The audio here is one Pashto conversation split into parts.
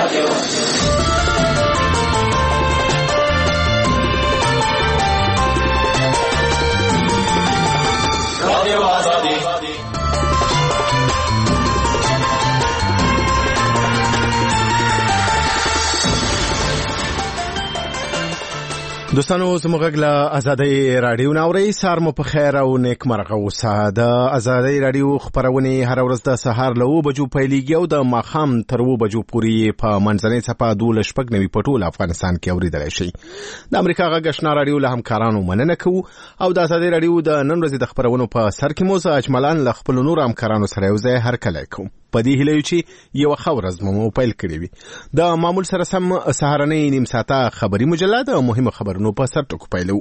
دوستانو زموږ له آزادۍ رادیو ناوړي سار مو په خیر او نیک مرغه اوسه. د آزادۍ رادیو خبرونه هر ورځ د سهار له 9 بجو پیلېږي او د ماښام تر 2 بجو پورې په منځنۍ صفه 12 په ټول افغانستان کې اوریدلای شي. د امریکا غږ آشنا رادیو له همکارانو مننه کوو او د آزادۍ رادیو د نن ورځې د خبرونو په سر کې مو اجملان له خپل نور همکارانو سره یو ځای هرکلی کوم. په دې هیله چې یو ورځ مو پیل کړی وي. د معمول سره سم سهارنۍ نیم ساعته خبري مجله د مهمه خبرونو په سر ټکو پیلو.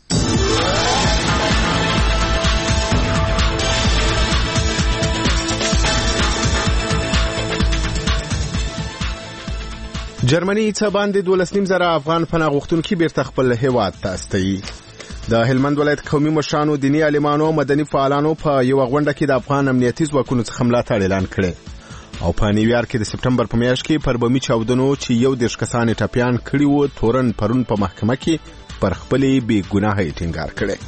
جرمني څه باندې 12,000 افغان پناه غوښتونکي بیرته خپل هیواد ته استوي. د هلمند ولایت قومي مشرانو، دیني عالمانو او مدني فعالانو په یو غونډه کې د افغان امنیتي ځواکونو څخه ملاتړ اعلان کړی. او په نیویارک کې د سپټمبر په میاشت کې پر بمي چاودنو چې 11 کسان ټپيان کړي وو تورن پرون په محکمه کې پر خپلې بې ګناهۍ ټینګار کړی.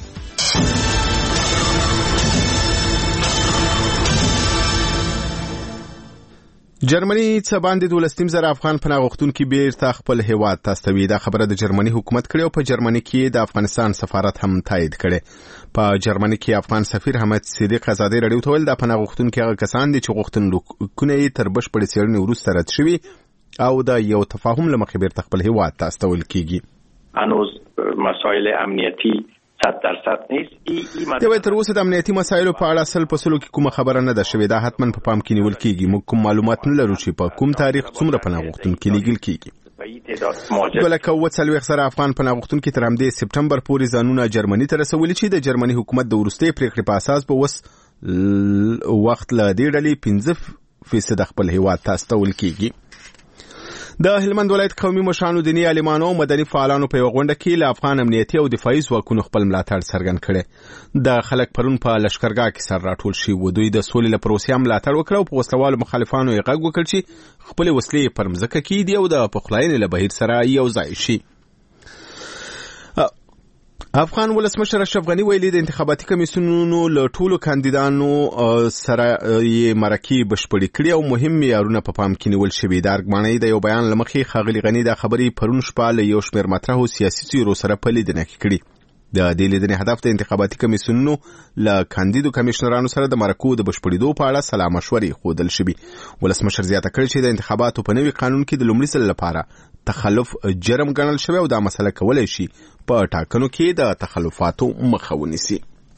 جرمني څه باندې 12,000 افغان پناه غوښتونکي بیرته خپل هیواد ته استوي. دا خبره د جرمني حکومت کړې او په جرمني کې د افغانستان سفارت هم تایید کړي. په جرمني کې افغان سفیر حمید صدیق آزادۍ رادیو ته ویل د پناه غوښتونکو هغه کسان دي چې غوښتنلیکونه یې تر بشپړې څېړنې وروسته رد شوي او د یو تفاهم له مخې بیرته خپل هیواد ته استول کیږي. هنوز مسائل امنیتی 100% نیست. دوی تر اوسه د امنیتي مسایلو په اړه اصل پسلو کې کومه خبره نه ده شوې. دا حتما په پام کې نیول کیږي. موږ کوم معلومات نه لرو چې په کوم تاریخ څومره پناه غوښتونکي لیږل کیږي. ولکه 40,000 افغان پناه غوښتونکي تر همدې سپټمبر پورې ځانونه جرمني ته رسولي چې د جرمني حکومت د وروستۍ پریکړې په اساس به وس وخت له دې ډلې 15% خپل هیواد ته استول کیږي. د هلمند ولایت قومي مشرانو، دیني عالمانو او مدني فعالانو په یو غونډه کې له افغان امنیتي او دفاعي ځواکونو خپل ملاتړ څرګند کړي. د خلک پرون په لشکرګاه کې سر راټول شي و. دوی د سولې له پروسې ملاتړ وکړ او په وسلوالو مخالفانو یې غږ وکړ چې خپل وسلې پر مځکه کېږدي او د پخلاینې له بهیر سره یو ځای شي. افغان ولسمشر اشرف غني ویلي د انتخاباتي کمیسیونونو له ټولو کاندیدانو سره یې مرکې بشپړې کړې او مهم معیارونه په پام کې نیول شوي. د ارګمانۍ د یو بیان له مخې ښاغلي غني دا خبرې پرون شپه له یو شمېر مطرحو سیاسي څیرو سره په لیدنه کې کړي. د دې لیدنې هدف د انتخاباتي کمیسیونونو له کاندیدو کمیشنرانو سره د مرکو د بشپړېدو په اړه سلا مشورې ښودل شوي. ولسمشر زیاته کړې چې د انتخاباتو په نوي قانون کې د لومړي ځل لپاره تخلف جرم ګڼل شوی او دا مسله کولای شي په ټاکنو کې د تخلفاتو مخه ونیسي.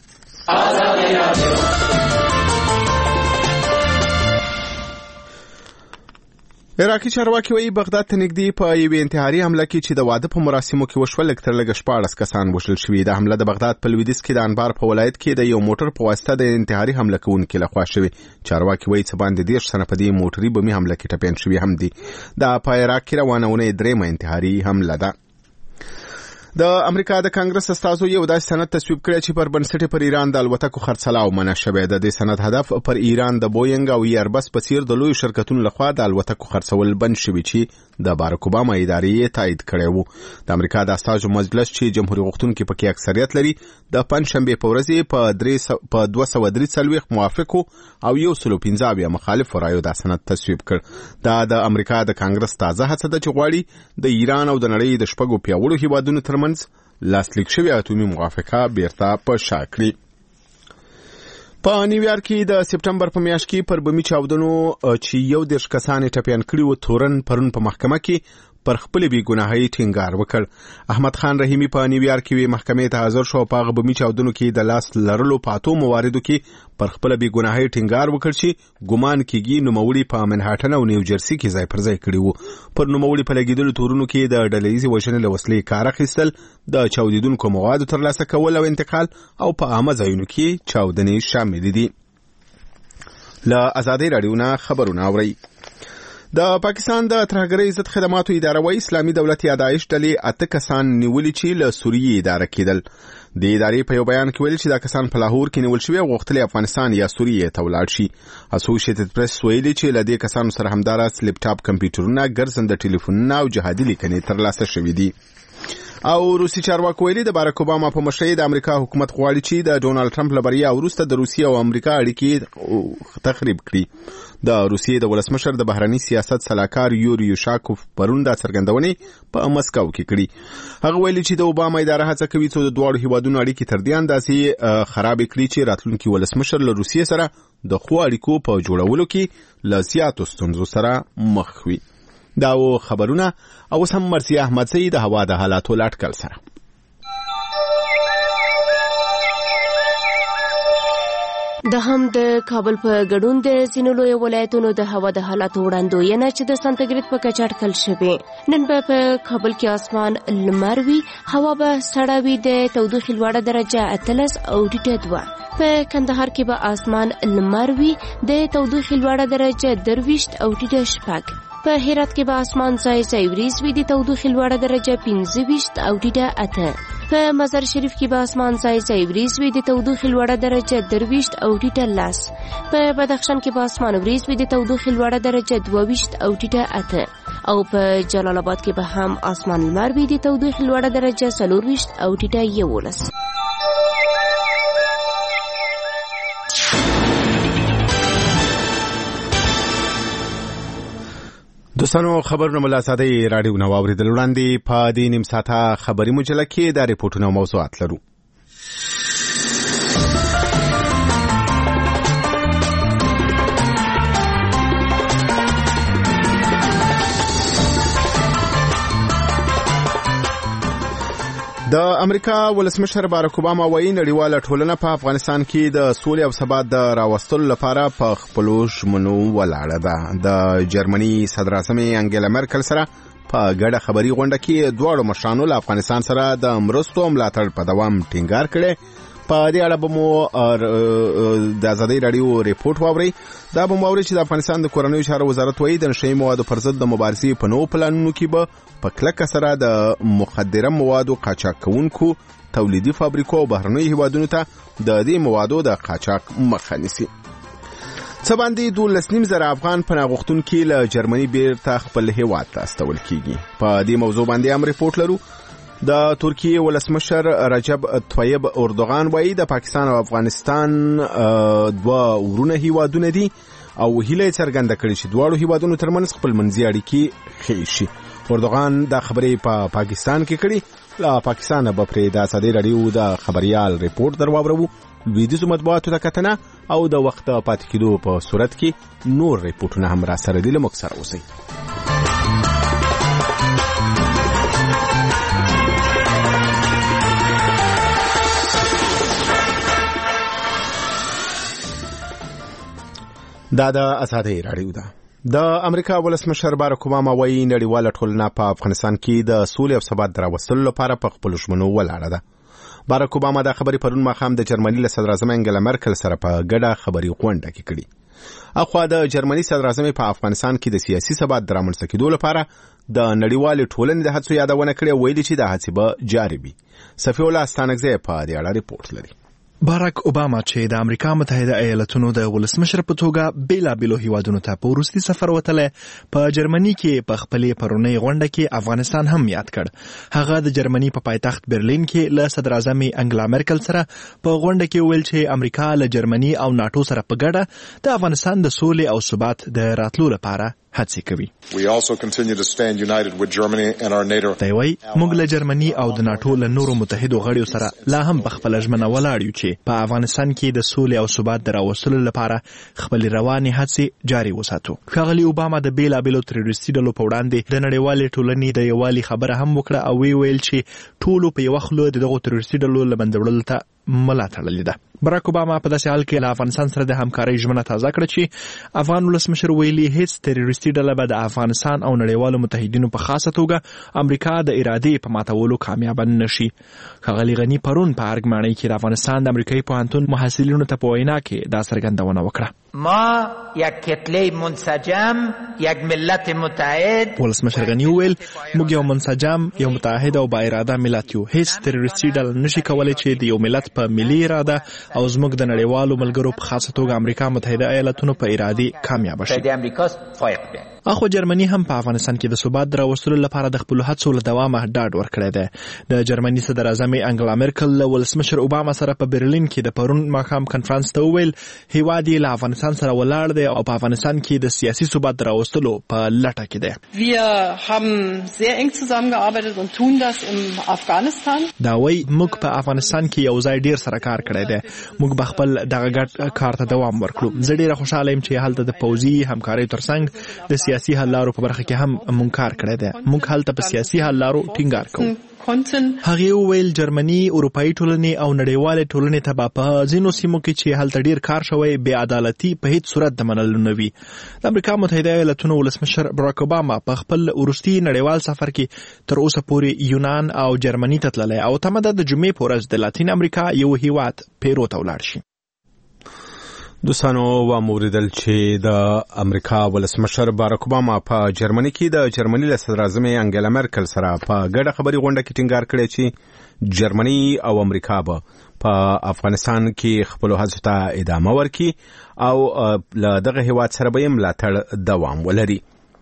عراقي چارواکي وایي بغداد ته نږدې په یوې انتحاري حمله کې چې د واده په مراسمو کې وشوه لږ تر لږه 14 کسان وژل شوي. دا حمله د بغداد په لویدیځ کې د انبار په ولایت کې د یو موټر په واسطه د انتحاري حمله کوونکي لخوا شوې. چارواکي وایي څه باندې 10 تنه په دې موټري بمي حمله کې ټپیان شوي هم دي. دا په عراق کې روانه ونې درېمه انتحاري حمله ده. د امریکا د کانګرس استازو یو داسې سند تصویب کړی چې پر بنسټ پر ایران د الوتکو خرڅلاو منع شوی ده. د سند هدف پر ایران د بوینګ او ایربس په څیر د لوی شرکتونو لخوا د الوتکو خرڅول بند شوی چې د باراک اوباما ادارې تایید کړی وو. د امریکا د استازو مجلس چې جمهوریت غوښتونکي پکې اکثریت لري د پنځشنبه په ورځ په 243 موافقو او 115 مخالف رایو د سند تصویب کړ. دا د امریکا د کانګرس تازه هڅه ده چې غواړي د ایران او د نړۍ د شپږو پیاوړو هیوادونو ترمنځ لاسلیک شوی اتومي موافقه بیرته په شا کړي. په نیویارک کې د سپټمبر په میاشت کې پر بمي چاودنو چې 11 کسان ټپيان کړي و تورن پرون په محکمه کې پر خپل بې ګناهۍ ټینګار وکړ. احمد خان رحیمی په نیویارک کې محکمې ته حاضر شو. په هغه بمي چاودنو کې د لاس لرلو پاتو مواردو کې پر خپل بې ګناهۍ ټینګار وکړ چې ګمان کېږي نوموړي په منهاټن او نیو جرسي کې ځای پر ځای کړي وو. پر نوموړي په لګیدلو تورونو کې د ډلهییزې وژنې له وسلې کار اخیستل، د چاودیدونکو موادو ترلاسه کول او انتقال او په عامه ځایونو کې چاودنې شامل دي. له آزادۍ رادیو نه خبرونه اورئ. د پاکستان د ترهګرۍ ضد خدماتو اداره وايي اسلامي دولت یا داعش ډلې 8 کسان نیولي چې له سوریې اداره کېدل. د ادارې په یو بیان کې ویل چې دا کسان په لاهور کې نیول شوي او غوښتلي افغانستان یا سوریې ته ولاړ شي. اسوسییټډ پریس ویلي چې له دې کسانو سره همدارس لیپټاپ کمپیوټرونه، ګرځنده ټلیفونونه او جهادي لیکنې ترلاسه شوي دي. او روسي چارواکو ویلي د باراک اوباما په مشرۍ د امریکا حکومت غواړي چې د ډونالد ټرمپ له بریا وروسته د روسیې او امریکا اړیکې تخریب کړي. د روسیې د ولسمشر د بهرني سیاست سلاکار یوري یوشاکوف پرون دا څرګندونې په مسکو کې کړي. هغه ویلي چې د اوباما اداره هڅه کوي چې د دواړو هیوادونو اړیکې تر دې اندازې خراب کړي چې راتلونکي ولسمشر له روسیې سره د ښو اړیکو په جوړولو کې له زیاتو ستونزو سره مخ وي. دا و خبرونه او سم مرسي احمد سید د هوا د حالاتو لاټکل سره. د هم د کابل په ګډون د ځینو لوی ولایتونو د هوا د حالاتو وړاندوینه چې د سانتیګریډ په کچه اټکل شوې. نن په کابل کې اسمان لمر وي، هوا به سړه وي، د تودوخې لوړه درجه 13 او ټیټه 2. په کندهار کې به اسمان لمر وي، د تودوخې لوړه درجه 23 او ټیټه 4. په هرات کې به اسمان ځای ځای وریځ وي، د تودوخې لوړه درجه 25 او ټیټه 8. په مزار شریف کې به اسمان ځای ځای وریځ وي، د تودوخې لوړه درجه 23 او ټیټه 10. په بدخشان کې به اسمان وریځ وي، د تودوخې لوړه درجه 22 او ټیټه 8. او په جلال آباد کې به هم اسمان لمر وي، د تودوخې لوړه درجه 24 او ټیټه 11. دوستانو خبرونه ملا ساده رادیو نو اوریدل وړاندې په دې نیم ساعته خبري مجله کې د ریپورتونو موضوعات لرو. د امریکا ولسمشر باراک اوباما وایي نړیواله ټولنه په افغانستان کې د سولې او ثبات د راوستلو لپاره په خپلو ژمنو ولاړه ده. د جرمني صدر اعظم انګیلا مرکل سره په ګډه خبري غونډه کې دواړو مشرانو له افغانستان سره د مرستو ملاتړ په دوام ټینګار کړي. په دې اړه به مو د ازادي رادیو ریپورت واوري. دا به مو واوري چې د افغانستان د کورنیو چارو وزارت وایي د نشئی موادو پر ضد د مبارزې په نوو پلانونو کې به په کلکه سره د مخدره موادو قاچاق کوونکو تولیدي فابریکو او بهرنیو هیوادونو ته د دې موادو د قاچاق مخه نیسي. څه باندې 12,000 افغان پناه غوښتونکي له جرمني بیرته خپل هیواد ته استول کیږي. په دې موضوع باندې هم ریپورت لرو. د ترکیه ولسمشر رجب طیب اردوغان وایي د پاکستان او افغانستان دوه ورونه هیوادونه دي او هیله څرګنده کړې چې دواړو هیوادونو ترمنځ خپلمنځي اړیکې ښې شي. اردوغان دا خبرې په پاکستان کې کړې. له پاکستان به پرې د ازادي رادیو د خبريال ریپورت درواورو. لویدیځو مطبوعاتو ته کتنه او د وخت پاتې کېدو په صورت کې نور ریپورتونه هم را سره دي. له موږ سره اوسئ. دا د ازادي رادیو ده. د امریکا ولسمشر باراک اوباما وایي نړیواله ټولنه په افغانستان کې د سولې او ثبات راوستلو لپاره په خپلو ژمنو ولاړه ده. باراک اوباما دا خبرې پرون ماښام د جرمني له صدر اعظم انګیلا مرکل سره په ګډه خبري غونډه کې کړې. اخوا د جرمني صدر اعظم په افغانستان کې د سیاسي ثبات د رامنځته کېدو لپاره د نړیوالې ټولنې د هڅو یادونه کړې، ویلي چې د هڅې به جاري وي. صفي الله ستانکزی په دې اړه ریپورت لري. باراک اوباما چې د امریکا متحده ایالاتونو د ولسمشر په توګه بیلابیلو هیوادونو ته په وروستي سفر وتلی، په جرمني کې په خپلې پرونۍ غونډه کې افغانستان هم یاد کړ. هغه د جرمني په پایتخت برلین کې له صدر اعظم انګلا مرکل سره په غونډه کې ویل چې امریکا له جرمني او ناتو سره په ګډه د افغانستان د سولې او ثبات د راتلو لپاره هڅې کوي. دی وایي موږ له جرمني او د ناتو له نورو متحدو غړیو سره لا هم په خپله ژمنه ولاړ یو چې په افغانستان کې د سولې او ثبات د راوستلو لپاره خپلې روانې هڅې جاري وساتو. ښاغلي اوباما د بیلابیلو تروریستي ډلو په وړاندې د نړیوالې ټولنې د یووالي خبره هم وکړه او ویل چې ټولو په یوه خوله دغو تروریستي ډلو له منځه وړلو ته ملا تړلې ده. باراک اوباما په داسې حال کې له افغانستان سره د همکارۍ ژمنه تازه کړه چې افغان ولسمشر ویلي هیڅ تروریستي ډله به د افغانستان او نړیوالو متحدینو په خاصه توګه امریکا د ارادې په ماتولو کامیابه نشي. ښاغلي غني پرون په ارګ ماڼۍ کې د افغانستان د امریکایي پوهنتون محصلینو ته په وینا کې دا څرګندونه وکړه. ما یک کتله منسجم، یک ملت متحد. ولسمشر غنی وویل موږ یو منسجم، یو متحد او با اراده ملت یو. هیڅ تروریستي ډله نشي کولی چې د یو ملت په ملي اراده او زموږ د نړیوالو ملګرو په خاصه توګه امریکا متحده ایالاتونو په ارادې کامیاب شي. اخو جرمني هم په افغانستان کې د ثبات دراوستلو لپاره د خپلو هڅو له دوامه ډاډ ورکړی دی. د جرمني صدر اعظم انګلا میرکل له ولسمشر اوباما سره په برلین کې د پرون ماښام کنفرانس ته وویل هیواد یې له افغانستان سره ولاړ دی او په افغانستان کې د سیاسي ثبات دراوستلو په لټه کې دی. Wir haben sehr eng zusammengearbeitet und tun das in Afghanistan. دا وایي موږ په افغانستان کې یو ځای ډیر سره کار کړی دی. موږ به خپل دغه ګډ کار ته دوام ورکړو. زه ډیره خوشاله یم چې هلته د پوځي همکارۍ ترڅنګ د سیاسي حل لارو په برخه کې هم مونږ کار کړی دی. مونږ هلته په سیاسي حل لارو ټینګار کوو. هغه وویل جرمني اروپایي ټولنې او نړیوالې ټولنې ته به په ځینو سیمو کې چې هلته ډیر کار شوی بې عدالتي په هیڅ صورت د منلو نه وي. د امریکا متحده ایالاتونو ولسمشر براک اوباما په خپل وروستي نړیوال سفر کې تر اوسه پورې یونان او جرمني ته تللی او تمه ده د جمعې په ورځ د لاتین امریکا یو هیواد پیرو ته ولاړ شي. دوستانو واوریدل چې د امریکا ولسمشر باراک اوباما په جرمني کې د جرمني له صدر اعظم انګلا میرکل سره په ګډه خبري غونډه کې ټینګار کړی چې جرمني او امریکا به په افغانستان کې خپل هڅو ته ادامه ورکړي او له دغه هیواد سره به ملاتړ دوام ولري.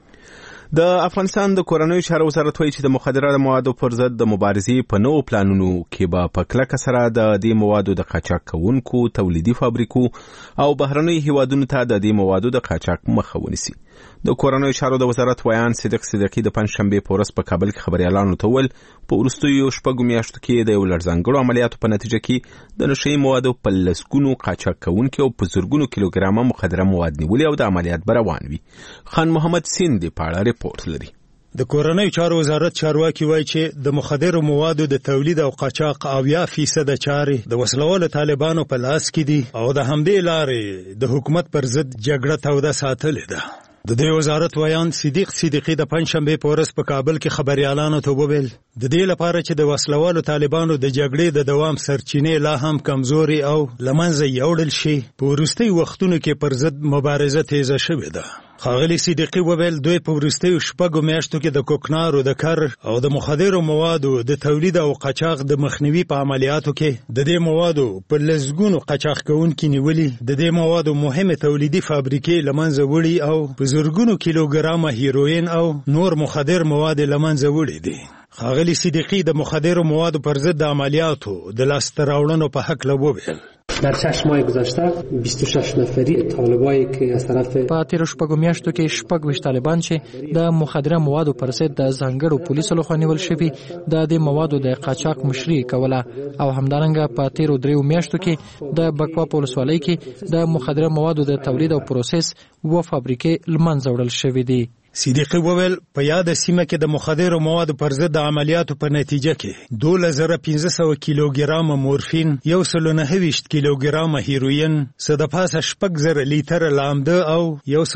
د افغانستان د کورنیو چارو وزارت وایي چې د مخدره موادو پر ضد د مبارزې په نوو پلانونو کې به په کلکه سره د دې موادو د قاچاق کوونکو تولیدي فابریکو او بهرنیو هیوادونو ته د دې موادو د قاچاق مخه ونیسي. د کورنیو چارو د وزارت ویان صدیق صدیقي د پنځشنبې په ورځ په کابل کې خبريالانو ته وویل په وروستیو شپږو میاشتو کې د یو لړزانګړو عملیاتو په نتیجه کې د نشهیي موادو په لسګونو قاچاق کوونکي او په زرګونو کیلوګرامه مخدره مواد نیولي او د عملیات به روان وي. خان محمد سیند په اړه ریپورت لري. د کورنیو چارو وزارت چارواکي وایي چې د مخدرو موادو د تولید او قاچاق 80% چارې د وسلوالو طالبانو په لاس کې دي او د همدې لارې د حکومت پر ضد جګړه توده ساتلې ده. د دې وزارت ویان صدیق صدیقي د پنځشنبې په ورځ په کابل کې خبريالانو ته وویل د دې لپاره چې د وسلوالو طالبانو د جګړې د دوام سرچینې لا هم کمزوري او لمنځه یوړل شي په وروستي وختونو کې پر ضد مبارزه تیزه شوې ده. ښاغلي صدیقي وویل دوی په وروستیو شپږو میاشتو کې د کوکنارو د کر او د مخدرو موادو د تولید او قاچاق د مخنیوي په عملیاتو کې د دې موادو په لسګونو قاچاق کوونکي نیولي د دې موادو مهمه تولیدي فابریکې لمنځه وړي او په زرګونو کیلوګرامه هیروین او نور مخدر مواد لمنځه وړي دي. ښاغلي صدیقي د مخدرو موادو پر ضد د عملیاتو د لاسته راوړنو په هکله وویل در 6 ماه گذشته 26 نفری طالبایی که از طرف په تیر شپږو میاشتو کې 26 طالبان چې د مخدره موادو پر ضد د ځانګړو پولیسو لخوا نیول شوي د دې موادو د قاچاق مشري کوله او همدارنګه په تیر 3 میاشتو کې د بکوا په ولسوالۍ کې د مخدره موادو د تولید او پروسس و فابریکې لمنځه وړل شوې دي. صدیقي وویل په یاد سیمه کې د مخدرو موادو پر ضد د عملیاتو په نتیجه کې 2500 کیلوګرام مورفین 129 کیلوګرام هیروین څه د پاسه 6000 لیټر لامده او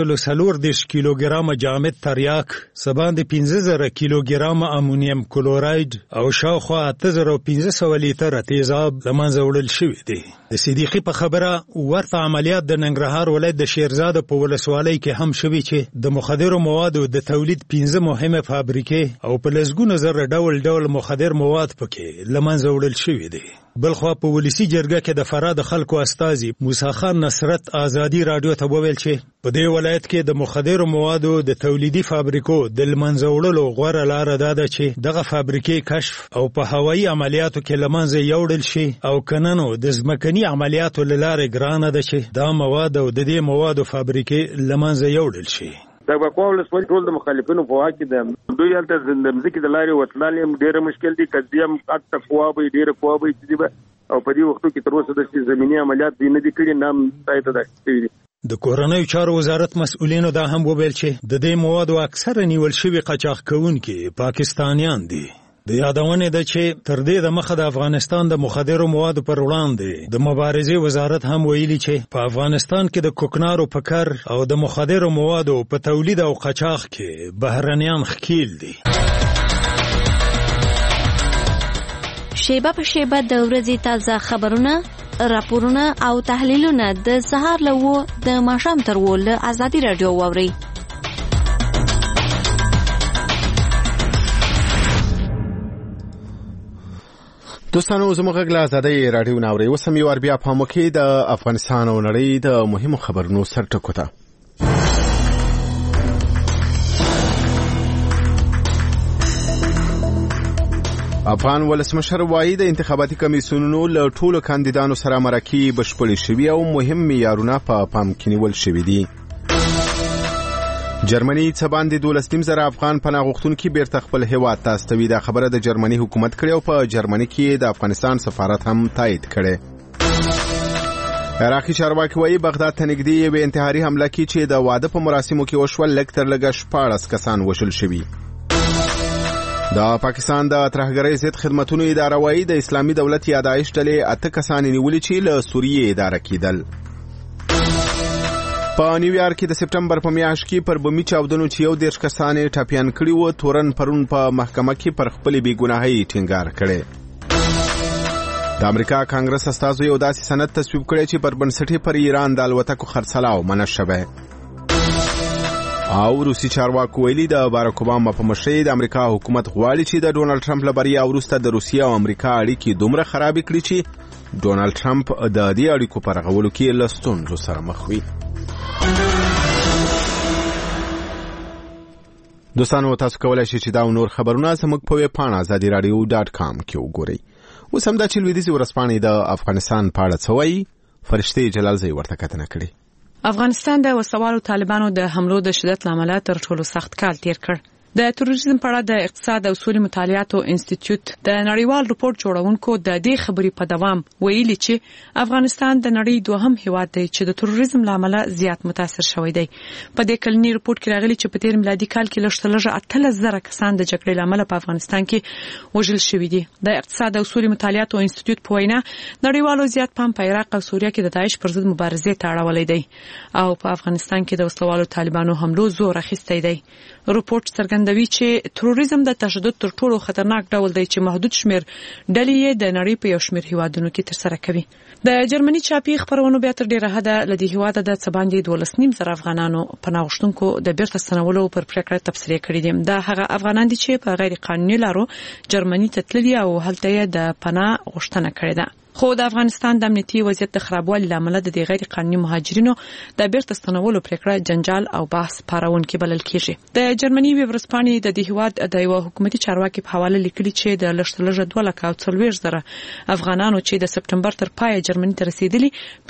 140 کیلوګرام جامد تریاک څه باندې 15000 کیلوګرام امونیم کلوراید او شاوخوا 8500 لیټر تیزاب لمنځه وړل شوی دی. د صدیقي په خبره ورته عملیات د ننګرهار ولایت د شیرزاد په ولسوالۍ کې هم شوي چې د مخدرو موادو د تولید 15 مهمه فابریکې او په لسګونو زره ډول مخدر مواد پکې لمنځه وړل شوي دي. بلخوا په ولسی جرګه کې د فراد خلکو استازي موسی خان نصرت آزادی رادیو ته وویل چې په دې ولایت کې د مخدر موادو د تولیدي فابریکو د لمنځه وړلو غوره لاره ده چې دغه فابریکې کشف او په هوایي عملیاتو کې لمنځه یوړل شي او کننو د ځمکني عملیاتو لاره ګرانه ده چې دا مواد او د دې موادو فابریکې لمنځه یوړل شي. د بکواولس ول ټول د مخالفینو په واکې د دوی هلته د مځکې د لارې وتلال هم ډېره مشکل دي قضیم اکته قوابي ډېره قوابي چې دی او په دې وختو کې تر اوسه د زمینی عملیات دی نه دي کړي نام تایید ده کړی. د کورنیو چارو وزارت مسؤلینو دا هم وویل چې د دې موادو اکثره نیول شوي قاچاق کوونکي پاکستانیان دي. د یادونه ده چې تر دې د مخه د افغانستان د مخدرو موادو پر وړاندې د مبارزې وزارت هم ویلي چې په افغانستان کې د کوکنارو په کر او د مخدرو موادو په تولید او قاچاق کې بهرنیان ښکیل دي. شیبه په شیبه د ورځې تازه خبرونه راپورونه او تحلیلونه د سهار له 8 د ماښام تر 8 له ازادي رادیو واورئ. دوستانو زموږ غږ له ازادۍ رادیو ناوري وسم یو بیا په موکي د افغانستان او نړۍ د مهمو خبرونو سرټکو ته. افغان ولسمشر وایي د انتخاباتي کمیسیونونو له ټولو کاندیدانو سره مرکې بشپړې شوي او مهم معیارونه په پام کې نیول شوي دي. جرمني څه باندې 12,000 افغان پناه غوښتونکي بیرته خپل هیواد ته استوي. دا خبره د جرمني حکومت کړې او په جرمني کې د افغانستان سفارت هم تایید کړي. عراقي چارواکي وایي بغداد ته نږدې یوې انتحاري حمله کې چې د واده په مراسمو کې وشول لږ تر لږه 14 کسان وژل شوي. د پاکستان د ترهګرۍ ضد خدماتو اداره وایي د اسلامي دولت یا داعش ډلې 8 کسان نیولي چې له سوریې اداره کېدل. په نیویارک کې د سپټمبر په میاشت کې پر بمي چاودنو چې 11 کسان ټاپیان کړي وو تورن پرون په محکمه کې پر خپل بیګناهۍ ټینګار کړي. د امریکا کانګرس استازو یو داسې سند تصویب کړی چې پر بنسټ پر ایران د الوتکو خرڅلاو منع شوی. او روسي چارواکو ویلي د باراک اوباما په مشرۍ د امریکا حکومت غواړي چې د ډونالد ټرمپ له بریا وروسته د روسیې او امریکا اړیکې دومره خراب کړي چې ډونالد ټرمپ د دې اړیکو په رغولو کې له ستونزو سره مخ وي. دوستانو تاسو کولای شئ چې دا نور خبرونه زموږ په ویب پاڼه azadiradio.com کې وګورئ. اوس هم دا چې لویدیځ ورځپاڼې د افغانستان په اړه څه وایي فرشته جلالزی ورته کتنه کړې. افغانستان د وسوالو طالبانو د حملو د شدت لامل تر ټولو سخت کال تیر کړ. د تروریزم په اړه د اقتصاد او سولې مطالعاتو انسټیټیوټ د نړیوال رپورټ جوړونکو د دې خبرې په دوام ویلي چې افغانستان د نړۍ دوهم هیواد دی چې د تروریزم لامل زیات متاثر شوی دی. په دې کلنی رپورټ کې راغلي چې په تیر میلادي کال کې لږ 13,000 کسان د جګړې لامل په افغانستان کې وژل شوي دي. د اقتصاد او سولې مطالعاتو انسټیټیوټ په وینا نړیوالو زیات پام په عراق او سوریه کې د داعش پر ضد مبارزې ته اړولی دی او په افغانستان کې د وسوالو طالبانو حملو زور اخیستی دی. رپورټ څرګندوي چې تروریزم د تشدد تر ټولو خطرناک ډول دی چې محدود شمیر ډلې یې د نړۍ په یو شمیر هیوادونو کې ترسره کوي. د جرمني چاپی خبرونو بیا تر ډیره حده لدی هیواده د څه باندې 12,000 افغانانو پناه غوښتونکو د بیرته ستنولو پر پریکړه تبصره کړې دي. دا هغه افغانان دي چې په غیر قانوني لارو جرمني ته تللي او هلته یې د پناه غوښتنه کړې ده. خو د افغانستان د امنیتي وضعیت د خرابوالي لامل د غیر قانوني مهاجرینو د بیرته ستنولو پریکړه جنجال او بحث پارونکي بلل کیږي. د جرمني ورځپاڼې د دې هیواد د یو حکومتي چارواکي په حواله لیکلي چې د لږ 2,40,000 افغانانو چې د سپټمبر تر پای جرمني ته رسیدلي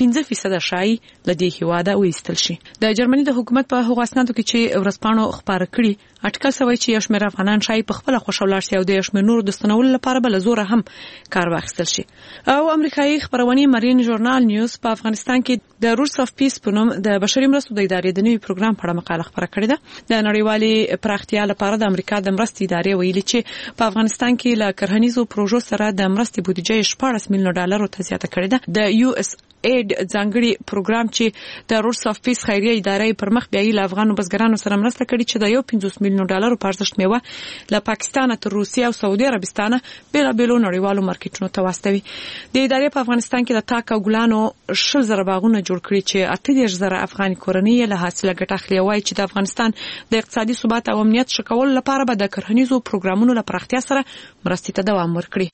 5% شایي د دې هیواد وایستل شي. د جرمني د حکومت په هغو اسنادو کې چې ورځپاڼو خبره کړي اټکل شوی چې یو شمېر افغانان شایي په خپل خوشاله شي او د یو شمېر نور د ستنولو لپاره بل زور هم کار واخیستل شي. او امریکایي خبرونه مارین ژورنال نیوز په افغانستان کې د روټس اف پیس په نوم د بشري مرستو د ادارې د نوي پروګرام په اړه مقاله خبره کړې ده. د نړیوالې پراختیا لپاره د امریکا د مرستې ادارې ویلي چې په افغانستان کې له کرهنیزو پروژو سره د مرستې بودیجه 14 میلیون ډالر ته زیاته کړې ده. د یو اس اید ځانګړي پروګرام چې د روټس اف پیس خیریه ادارې پر مخ بیاي له افغانو بزګرانو سره مرسته کړې چې د 50 میلیون ډالر په ارزښت میوه له پاکستان تر روسیې او سعودي عربستان بیلابېلو نړیوالو مارکیټونو ته واستوي. د ادارې په افغانستان کې د تاک او ګلانو 10,000 باغونه جوړ کړي چې 8,000 افغاني کورنۍ له حاصله ګټه اخلي. وایي چې د افغانستان د اقتصادي ثبات او امنیت ښه کولو لپاره به د کرهنیزو پروګرامونو لپاره پراختیا سره مرستې ته دوام ورکړي.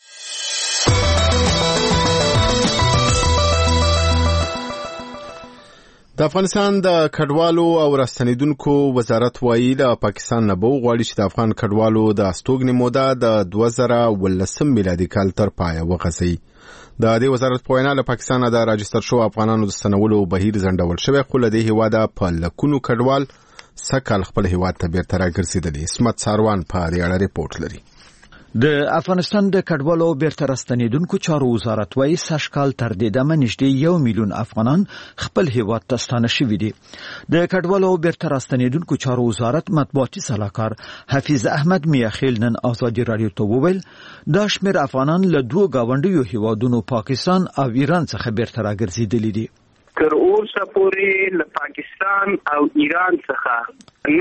د افغانستان د کډوالو او راستنیدونکو وزارت وایي د پاکستان نه بو غواړي چې د افغان کډوالو د استوګنې موده د 2019 میلادي کال تر پایه وغځي. د دې وزارت په وینا له پاکستان د راجستر شو افغانانو د ستنولو بهیر ځنډول شوی خو له دې هیواده په لکونو کډوال سکهال خپل هیواد ته بیرته راګرځېدلي. اسمت ساروان په دې اړه ریپورت لري. د افغانستان د کډوالو بیرته راستنیدونکو چارو وزارت وايي سږکال تر دې دمه نږدې 1 میلیون افغانان خپل هیواد ته ستانه شوي دي. د کډوالو بیرته راستنیدونکو چارو وزارت مطبوعاتي سلاکار حفیظ احمد میاخیل نن ازادي رادیو ته وویل دا شمېر افغانان له دوه گاونډیو هیوادونو پاکستان او ایران څخه بیرته راګرځېدلي دي. تر اوسه پورې له پاکستان او ایران څخه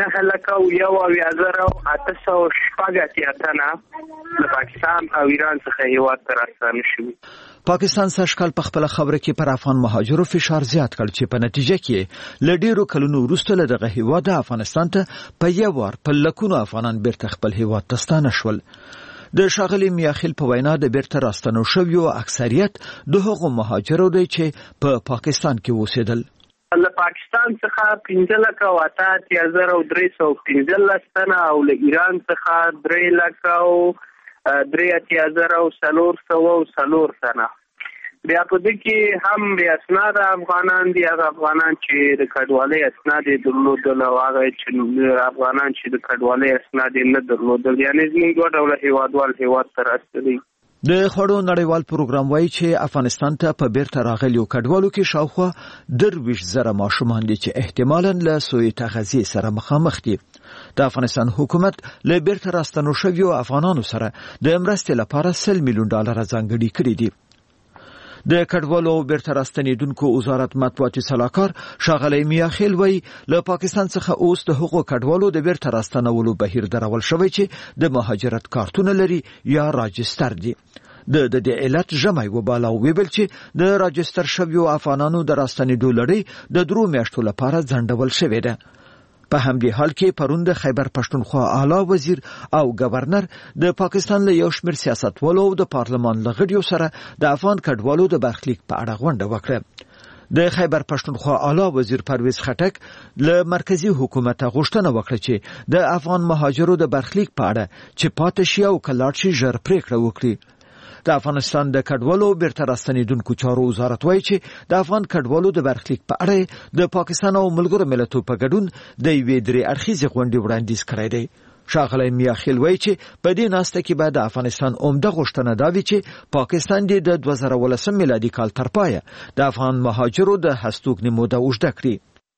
9,886 تنه له پاکستان او ایران څخه هیواد ته راستانه شوي. پاکستان سږکال په خپله خبره کې پر افغان مهاجرو فشار زیات کړ چې په نتیجه کې له ډیرو کلونو وروسته له دغه هیواد افغانستان ته په یو وار په لکونو افغانان بیرته خپل هیواد ته ستانه شول. د ښاغلي میاخیل په وینا د بیرته راستنو شویو اکثریت د هغو مهاجرو دی چې په پاکستان کې اوسېدل. له پاکستان څخه 15,315 تنه او له ایران څخه 3,03,404 تنه. بیا په دې کې هم بیا اسناد افغانان دي، هغه افغانان چې د کډوالۍ اسناد درلودل او هغه چې افغانان چې د کډوالۍ اسناد نه درلودل، یعنی زموږ دوه ډوله هیوادوال هیواد ته راستلي. د خوړو نړیوال پروګرام وایي چې افغانستان ته په بیرته راغلیو کډوالو کې شاوخوا 23,000 ماشومان دي چې احتمالاً له سوء تغذیې سره مخامخ دي. د افغانستان حکومت له بیرته راستنو شویو افغانانو سره د مرستې لپاره $100 میلیون ځانګړي کړي دي. د کډوالو بیرته راستنیدونکو وزارت مطبوعاتي سلاکار ښاغلی میاخیل وایي له پاکستان څخه اوس د هغو کډوالو د بیرته راستنولو بهیر درول شوی چې د مهاجرت کارتونه لري یا راجستر دي. د دې علت ژمی وباله او ویل چې د راجستر شویو افغانانو د راستنیدو لړۍ د 3 میاشتو لپاره ځنډول شوې ده. په همدې حال کې پرون د خیبر پښتونخوا اعلی وزیر او گورنر د پاکستان له یو شمېر سیاستوالو او د پارلمان له غړیو سره د افغان کډوالو د برخلیک په اړه غونډه وکړه. د خیبر پښتونخوا اعلی وزیر پرویز خټک له مرکزی حکومت غوښتنه وکړه چې د افغان مهاجرو د برخلیک په اړه چې پاتې شي او کلاړ شي ژر پریکړه وکړي. د افغانستان د کډوالو بیرته راستنیدونکو چارو وزارت وایي چې د افغان کډوالو د برخلیک په اړه د پاکستان او ملګرو ملتونو په ګډون د یوې 3 اړخیزې غونډې وړاندیز کړی دی. ښاغلی میاخیل وایي چې په دې ناسته کې به د افغانستان عمده غوښتنه دا وي چې پاکستان د 2019 میلادي کال تر پایه د افغان مهاجرو د هستوګنې موده اوږده کړي.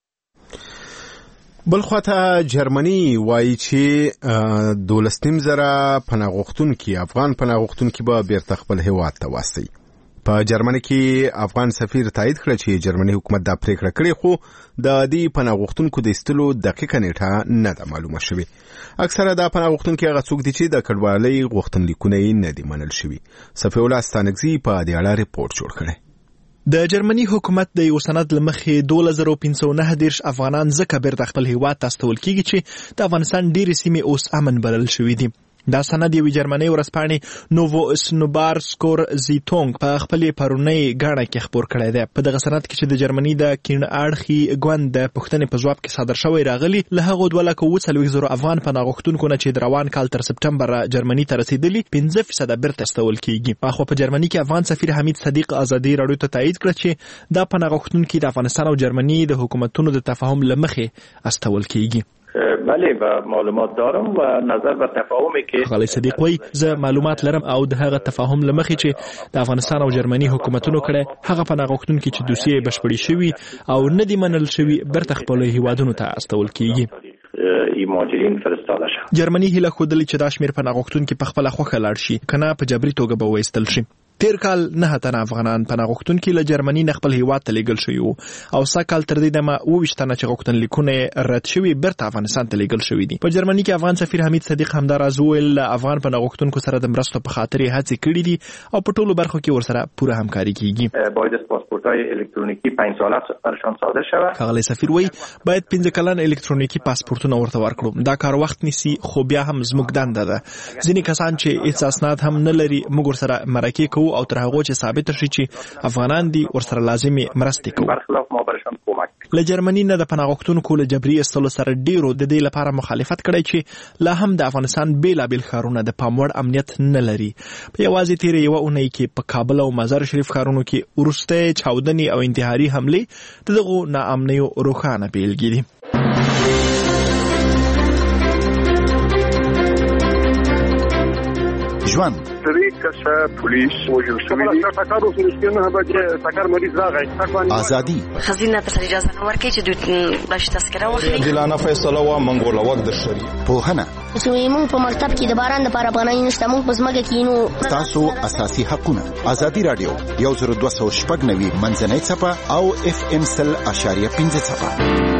بلخواته جرمني وایي چې 12,000 پناه غوښتونکي افغان پناه غوښتونکي به بیرته خپل هیواد ته واستوي. په جرمني کې افغان سفیر تایید کړ چې جرمني حکومت دا پریکړه کړې، خو د دې پناه غوښتونکو د ایستلو دقیقه نیټه نه ده معلومه شوې. اکثره د پناه غوښتونکي هغه څوک دي چې د کډوالۍ غوښتنلیکونه یې نه دي منل شوي. صفي الله ستانکزي په دې اړه ریپورت جوړ کړی. د جرمني حکومت د یو سند لمخې 2519 افغانان ځکه بیرته خپل هیواد ته استول کیږي چې د افغانستان ډېرې سیمې اوس امن بلل شوې دي. دا سند یوې جرمنۍ ورځپاڼې نوو اسنوبارسکور زیتونګ په خپلې پرونۍ غاڼه کې خپور کړی دی. په دغه سند کې چې د جرمني د کیڼ اړخي ګوند د پښتنې په ځواب کې صادر شوی راغلی، له هغو 2,40,000 افغان پناه غوښتونکو نه چې د روان کال تر سپټمبر جرمني ته رسیدلي 5% بیرته استول کیږي. خو په جرمني کې افغان سفیر حمید صدیق ازادي راډیو ته تایید کړ چې دا پناه غوښتونکي د افغانستان او جرمني د حکومتونو د تفاهم لمخې استول کیږي. بله و معلومات دارم و نظر و تفاهمی که خالد صدیق وایي زه معلومات لرم او د هغه تفاهم لمخې چې د افغانستان او جرمني حکومتونو کړه هغه پناه غوښتونکي چې دوسیې بشپړې شوي او نه دي منل شوي بیرته خپل هیوادونو ته استول کیږي. مهاجرین فرستاده شوه. جرمني هیله ښودلې چې دا شمېر پناه غوښتونکي په خپله خوښه لاړ شي، کنه په جبري توګه به وایستل شي. تیر کال 9 تنه افغانان پناه غوښتونکي له جرمني نه خپل هیواد ته لیږل شوي وو او سږکال تر دې دمه 22 تنه چې غوښتنلیکونه رد شوي بیرته افغانستان ته لیږل شوي دي. په جرمني کې افغان سفیر حمید صدیق همداراز وویل له افغان پناه غوښتونکو سره د مرستو په خاطر یې هڅې کړي دي او په ټولو برخو کې ورسره پوره همکاري کیږي. باید پاسپورت‌های الکترونیکی 5 ساله برشان صادر شود. ښاغلی سفیر وایي باید 15 کلن الکترونیکی پاسپورتونه ورته ورکړو. دا کار وخت نیسي خو بیا هم زموږ دنده ده. ځینې کسان چې هیڅ اسناد هم نه لري موږ ورسره مرکې کوو او تر هغو چې ثابت شي چې افغانان دي ورسره لازمي مرستې کوي. برخلاف ما برشان کمک. له جرمني نه د پناه غوښتونکو له جبري ایستلو سره ډیرو د دې لپاره مخالفت کړی چې لا هم د افغانستان بیلابیل ښارونه د پام وړ امنیت نه لري. په یوازې تیرې یوه اونۍ کې په کابل او مزار شریف ښارونو کې وروستۍ چاودنې او انتحاري حملې د دغو ناامنیو روښانه بیلګې دي. ژوند مشتری کسه پولیس وجود شوی تکار اوس نشته به تکار مریض راغی ازادي خزینه ته اجازه نه ورکړي چې دوی باش تذکره واخلي دلانه فیصله وا منګول وخت د شری په هنه سویمون په مکتب کې د باران لپاره پناه نشته مونږ په ځمکه کې نو تاسو اساسي حقونه ازادي رادیو 10290 منځنۍ صفه او FM 100.5 صفه.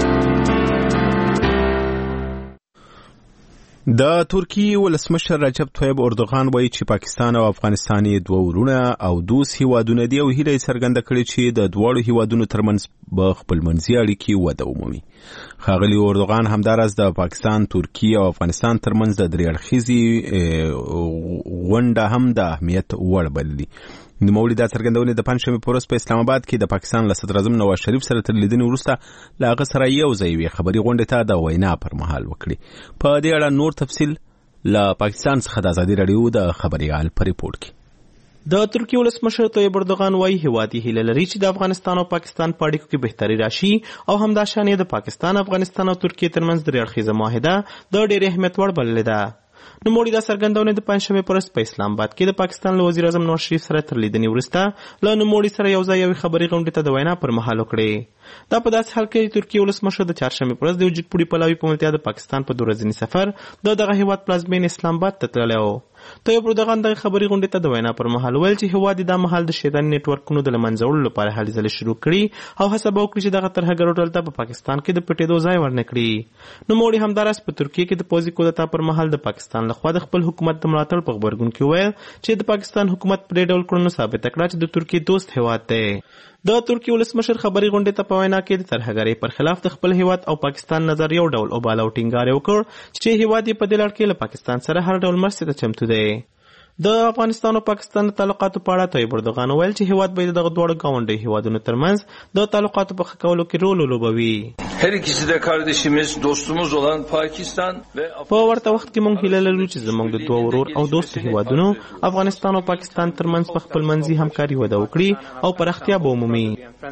د ترکیې ولسمشر رجب طیب اردوغان وایي چې پاکستان او افغانستان یې دوه ورونه او دوست هیوادونه دي او هیله یې څرګنده کړې چې د دواړو هیوادونو ترمنځ به خپلمنځي اړیکې وده ومومي. ښاغلي اردوغان همداراز د پاکستان، ترکیې او افغانستان ترمنځ د درې اړخیزې غونډه هم د اهمیت وړ بللي. نوموړي دا څرګندونې د پنجشنبې په ورځ په اسلام آباد کې د پاکستان له صدراعظم نواز شریف سره تر لیدنې وروسته له هغه سره یو ځای یوې خبري غونډې ته د وینا پر مهال وکړې. په دې اړه نور تفصیل له پاکستان څخه د ازادي راډیو د خبريال په ریپورت کې. د ترکیې ولسمشر طیب اردوغان وایي هیواد یې هیله لري چې د افغانستان او پاکستان په اړیکو کې بهتري راشي او همداشان یې د پاکستان، افغانستان او ترکیې ترمنځ درې اړخیزه معاهده د ډېر اهمیت وړ بللې ده. نوموړي دا څرګندونه د پنجشنبې په ورځ په اسلام آباد کې د پاکستان له وزیر اعظم نواز شریف سره تر لیدنې وروسته له نوموړي سره یو ځای یوې خبري غونډې ته د وینا پر مهال وکړې. دا په داسې حال کې ترکیې ولسمشر د چهارشنبې په ورځ د وجودپوړي پلاوي په ملتیا د پاکستان په 2 ورځني سفر دغه هیواد پلازمینې اسلام آباد ته تللی و. طیب اردوغان دغه خبري غونډې ته د وینا پر مهال ویل چې هیواد دا مهال د شیطاني نیټورکونو د له منځه وړلو لپاره هلې ځلې شروع کړي او هڅه به وکړي چې دغه ترهګرو ډلو ته په پاکستان کې د پټېدو ځای ورنه کړي. نوموړي همداراز په ترکیې کې د پوځي کودتا پر مهال د پاکستان لخوا د خپل حکومت د ملاتړ په غبرګون کې ویل چې د پاکستان حکومت په دې ډول کړنو ثابته کړه چې د ترکیې دوست هیواد دی. د ترکیې ولسمشر خبري غونډې ته په وینا کې د ترهګرۍ پر خلاف د خپل هیواد او پاکستان نظر یو ډول اوباله او ټینګار وکړ چې هیواد یې په دې لړ کې له پاکستان سره هر ډول مرستې ته چمتو دی. د افغانستان او پاکستان د تعلقاتو په اړه طیب اردوغان ویل چې هیواد باید دغه دواړو ګاونډي هیوادونو ترمنځ د تعلقاتو په ښه کولو کې رول ولوبوي. هر ikisi de kardeşimiz, dostumuz olan Pakistan ve په ورته وخت کې موږ هیله لرو چې زموږ د دوه ورور او دوست هیوادونو افغانستان او پاکستان ترمنځ په خپلمنځي همکاري وده وکړي او پراختیا به ومومي.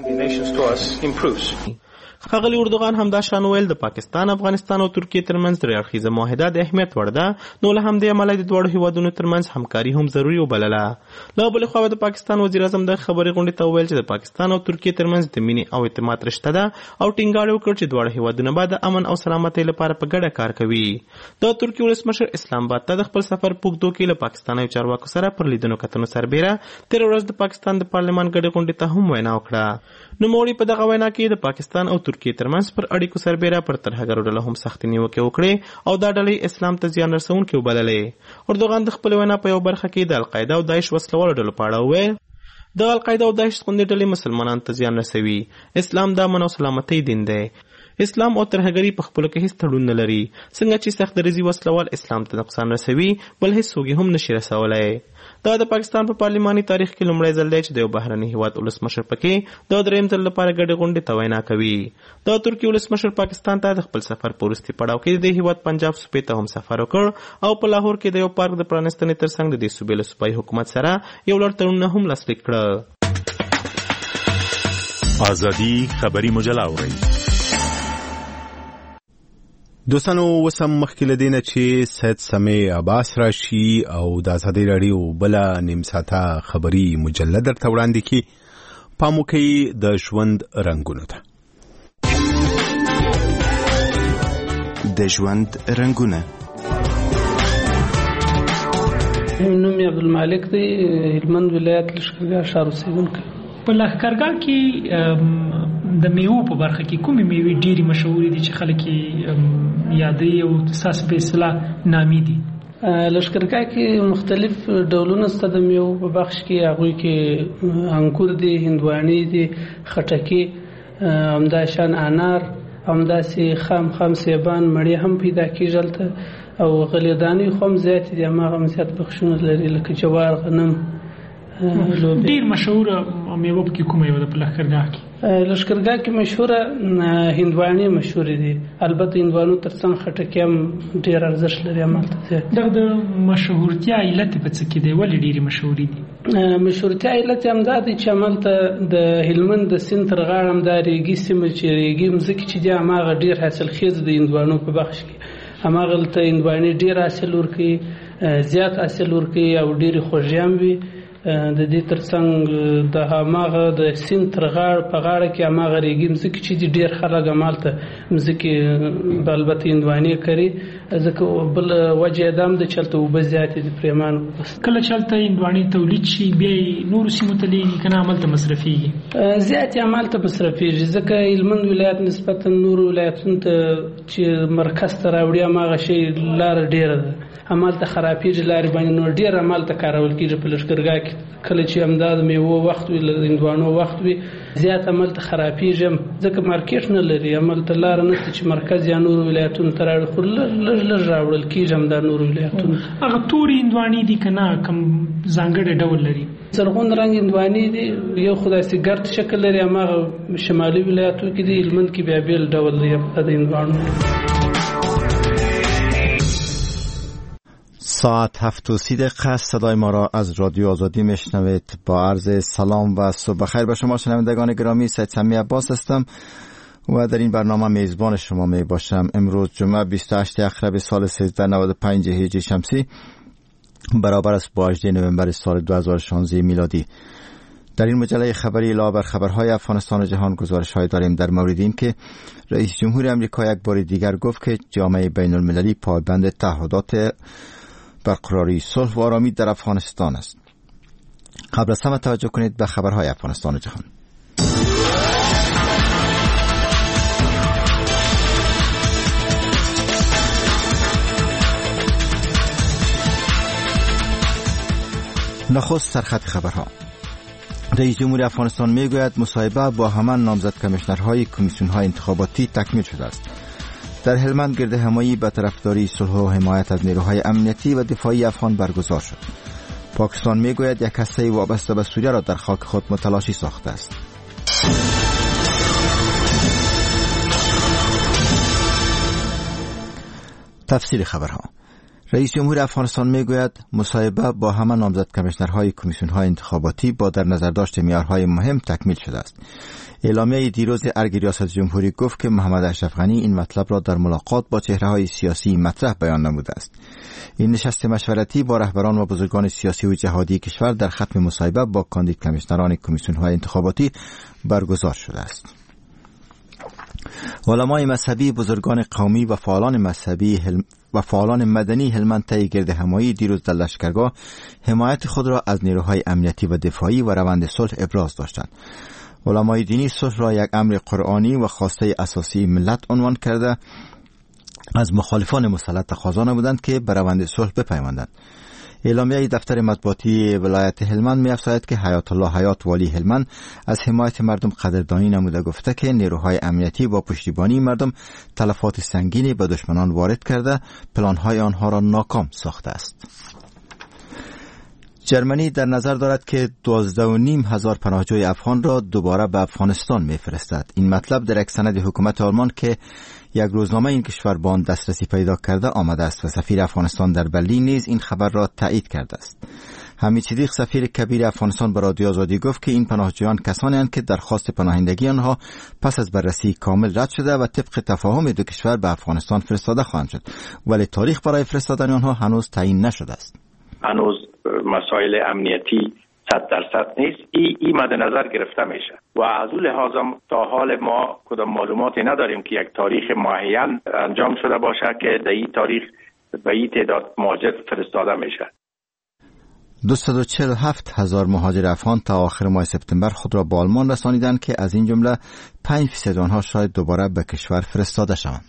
ښاغلي اردوغان همدا شان ویل د پاکستان، افغانستان او ترکیې ترمنځ درې اړخیزه معاهده د اهمیت وړ ده، نو له همدې امله د دواړو هیوادونو ترمنځ همکاري هم ضروري وبلله. له بلې خوا د پاکستان وزیر اعظم د خبري غونډې ته وویل چې د پاکستان او ترکیې ترمنځ د مینې او اعتماد رشته ده او ټینګار وکړ چې دواړه هیوادونه به د امن او سلامتۍ لپاره په ګډه کار کوي. د ترکیې ولسمشر اسلام آباد ته د خپل سفر په اوږدو کې له پاکستاني چارواکو سره پر لیدنو کتنو سربیره تېره ورځ د پاکستان د پارلمان ګډې غونډې ته هم وینا وکړه. نوموړي په دغه وینا کې د پاکستان او ترکیې ترمنځ پر اړیکو سربیره پر ترهګرو ډلو هم سختې نیوکې وکړې او دا ډلې اسلام ته زیان رسونکې وبللې. اردوغان د خپل وینا په یو برخه کې د القاعده او داعش وسلوالو ډلو په اړه وویل د القاعده او داعش غوندې ډلې مسلمانانو ته زیان رسوي. اسلام د امن او سلامتۍ دین دی. اسلام او ترهګري په خپلو کې هیڅ تړون نه لري. څنګه چې سخت دریځي وسلوال اسلام ته نقصان رسوي بل هیڅوک هم نشي رسولی. دا د پاکستان په پارلماني تاریخ کې لومړی ځل دی چې د یو بهرني هیواد ولسمشر پکې د درېیم ځل لپاره ګډې غونډې ته وینا کوي. د ترکیې ولسمشر پاکستان ته د خپل سفر په وروستي پړاو کې د هیواد پنجاب صوبې ته هم سفر وکړ او په لاهور کې د یو پارک د پرانستنې ترڅنګ د دې صوبې له صوبایي حکومت سره یو لړ تړونونه هم لاسلیک کړل. ازادي خبري مجله اورئ. دوستانو وسم مخکې له دې نه چې سید سمیع عباس راشي او د ازادي راډیو بله نیم ساعته خبري مجله درته وړاندې کړي. پام وکړئ د ژوند رنګونو ته. د ژوند رنګونه. نوم یې عبدالمالک دی، هلمند ولایت لښکرګاه ښار اوسېدونکی. په لښکرګاه کې د میوو په برخه کې کومې میوې ډېرې مشهورې دي چې خلک یې یادوي او ستاسو په اصطلاح نامي دي؟ لښکرګاه کې مختلف ډولونه شته د میوو په بخش کې. هغوی کې انګور دي، هندواڼې دي، خټکي، همداشان انار، همداسې خام سیبان مڼې هم پیدا کېږي هلته او غلېدانې خو هم زیاتې دي، هماغه هم زیات بخشونه لري لکه جوار، غنم. ډیر مشهوره میوه پکې کومه یو ده په لښکرګاه کې؟ لښکرګاه کې مشهوره هندواڼې مشهورې دي. البته هندوانو ترڅنګ خټکي هم ډېر ارزښت لري همالته. دغه د مشهورتیا علت په څه کې دی؟ ولې ډېرې مشهورې دي؟ مشهورتیا علت یې همدا دی چې همالته د هلمند د سیند تر غاړه همدا ریګي سیمه چې ریګي مځکې چې دي هماغه ډېر حاصلخیز د هندوانو په بخش کې. هماغلته هندواڼې ډېر حاصل ورکوي. زیات حاصل ورکړي او ډېرې خوږې هم وي. د دې ترڅنګ د هماغه د سیند تر په غاړه کې هماغه ریګي مځکې چې دي ډېر خلک همالته مځکې البته هندوانې کري، ځکه بل وجه یې دا هم ده چې هلته اوبه زیاتې دي پرېمانه. کله چې هلته هندوانې تولید شي بیا یې نورو سیمو ته لیږي که نه همالته مصرفېږي؟ زیات یې همالته مصرفېږي، ځکه هلمند ولایت نسبتا نورو ولایتونو ته چې مرکز ته راوړي هماغه شی لاره ډېره ده، همالته خرابېږي لارې باندې، نو ډېر همالته کارول کېږي په لښکرګاه کې. کله چې همدا د میوو وخت وي، د هندوانو وخت وي، زیات همالته خرابېږي ځکه مارکېټ نه لري، همالته لاره نشته چې مرکز یا نورو ولایتونو ته راوړي، خو لږ راوړل کېږي همدا نورو ولایتونو. هغه تورې هندوانې دي که نه کوم ځانګړی ډول لري؟ زرغون رنګ هندوانې دي، یو خو داسې ګرد شکل لري، هماغه شمالي ولایتو کې دي، هلمند کې بیا بېل ډول دی د هندوانو. ساعت 7:30 صدای ما را از رادیو آزادی میشنوید. با عرض سلام و صبح بخیر به شما شنوندگان گرامی، سید سمی عباس هستم و در این برنامه میزبان شما می باشم. امروز جمعه 28 اخرب سال 1395 هجری شمسی برابر است با 18 نوامبر سال 2016 میلادی. در این مجله خبری علاوه بر خبرهای افغانستان و جهان گزارش‌های داریم در مورد این که رئیس جمهور آمریکا یک بار دیگر گفت که جامعه بین المللی پایبند تعهدات برقراری صلح و آرامی در افغانستان است. قبل از همه توجه کنید به خبرهای افغانستان و جهان. نخست سرخط خبرها. رئیس جمهور افغانستان میگوید مصاحبه با همان نامزد کمیشنرهای کمیسیون‌های انتخاباتی تکمیل شده است. در هلمند گردهمایی به طرفداری صلح و حمایت از نیروهای امنیتی و دفاعی افغان برگزار شد. پاکستان میگوید یک هسته وابسته به سوریه را در خاک خود متلاشی ساخته است. تفسیر خبرها. رئیس جمهور افغانستان میگوید مصاحبه با همه نامزد کمیشنرهای کمیسیون‌های انتخاباتی با در نظر داشت معیارهای مهم تکمیل شده است. اعلامیه دیروز ارگ ریاست جمهوری گفت که محمد اشرف غنی این مطلب را در ملاقات با چهره‌های سیاسی مطرح بیان نموده است. این نشست مشورتی با رهبران و بزرگان سیاسی و جهادی کشور در ختم مصاحبه با کاندید کمیشنران کمیسیون‌های انتخاباتی برگزار شده است. علمای مذهبی، بزرگان قومی و فعالان مذهبی و فعالان مدنی هلمند طی گردهمایی دیروز در لشکرگاه حمایت خود را از نیروهای امنیتی و دفاعی و روند صلح ابراز داشتند. علمای دینی صلح را یک امر قرآنی و خواسته اساسی ملت عنوان کرده از مخالفان مسلط تقاضا نمودند که به روند صلح بپیوندند. اعلامیه دفتر مطبوعاتی ولایت هلمند می‌افزاید که حیات الله حیات والی هلمند از حمایت مردم قدردانی نموده گفته که نیروهای امنیتی با پشتیبانی مردم تلفات سنگینی به دشمنان وارد کرده پلان‌های آنها را ناکام ساخته است. جرمنی در نظر دارد که 12,500 پناهجوی افغان را دوباره به افغانستان می‌فرستد. این مطلب در یک سند حکومت آلمان که یک روزنامه این کشور به آن دسترسی پیدا کرده آمده است و سفیر افغانستان در برلین نیز این خبر را تایید کرده است. حمید صدیق سفیر کبیر افغانستان به رادیو آزادی گفت که این پناهجویان کسانی هستند که درخواست پناهندگی آنها پس از بررسی کامل رد شده و طبق تفاهم دو کشور به افغانستان فرستاده خواهند شد، ولی تاریخ برای فرستادن آنها هنوز تعیین نشده است. هنوز مسائل امنیتی 100% نیست. این مد نظر گرفته میشه و از اون لحاظ تا حال ما کدام معلوماتی نداریم که یک تاریخ معین انجام شده باشه که در این تاریخ به این تعداد مهاجر فرستاده میشه. 247,000 مهاجر افغان تا آخر ماه سپتامبر خود را به آلمان رسانیدند که از این جمله 5% آنها شاید دوباره به کشور فرستاده شوند.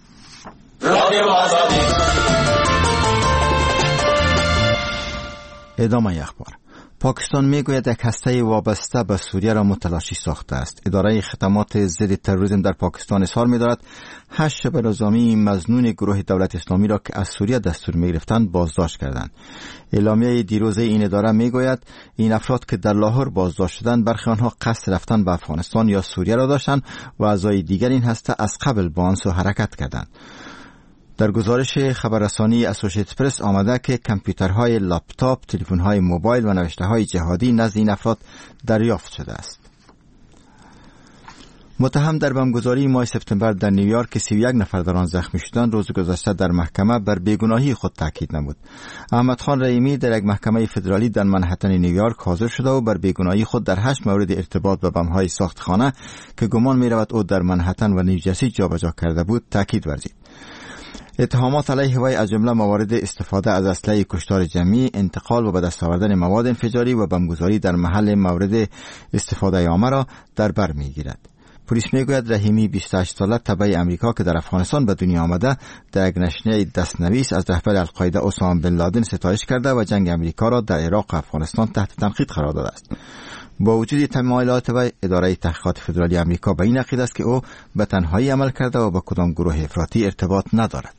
ادامه اخبار. پاکستان میگوید یک هسته وابسته به سوریه را متلاشی ساخته است. اداره خدمات ضد تروریسم در پاکستان اظهار می‌دارد 8 شبه نظامی مظنون گروه دولت اسلامی را که از سوریه دستور می‌گرفتند بازداشت کردند. اعلامیه دیروز این اداره میگوید این افراد که در لاهور بازداشت شدند برخی آنها قصد رفتن به افغانستان یا سوریه را داشتند و اعضای دیگر این هسته از قبل با آن سو حرکت کردند. در گزارش خبررسانی اسوسییتد پرس آمده که کامپیوترهای لپتاپ، تلفن‌های موبایل و نوشته‌های جهادی نزد این افراد دریافت شده است. متهم در بمبگذاری ماه سپتامبر در نیویورک که 31 نفر در آن زخمی شدند روز گذشته در محکمه بر بیگناهی خود تاکید نمود. احمد خان رحیمی در یک محکمه فدرالی در منهتن نیویورک حاضر شده و بر بیگناهی خود در 8 مورد ارتباط به بمب‌های ساختخانه که گمان می‌رود او در منهتن و نیوجرسی جابجا کرده بود تاکید ورزید. اتهامات علیه وی از جمله موارد استفاده از اسلحه کشتار جمعی، انتقال و به دست آوردن مواد انفجاری و بمبگذاری در محل مورد استفاده عامه را در بر می‌گیرد. پلیس میگوید رحیمی 28 ساله تبع امریکا که در افغانستان به دنیا آمده در یک نشریه دستنویس از رهبر القاعده اسامه بن لادن ستایش کرده و جنگ امریکا را در عراق و افغانستان تحت تنقید قرار داده است. با وجود تمایلات وی، اداره تحقیقات فدرالی امریکا به این عقیده است که او به تنهایی عمل کرده و با کدام گروه افراطی ارتباط ندارد.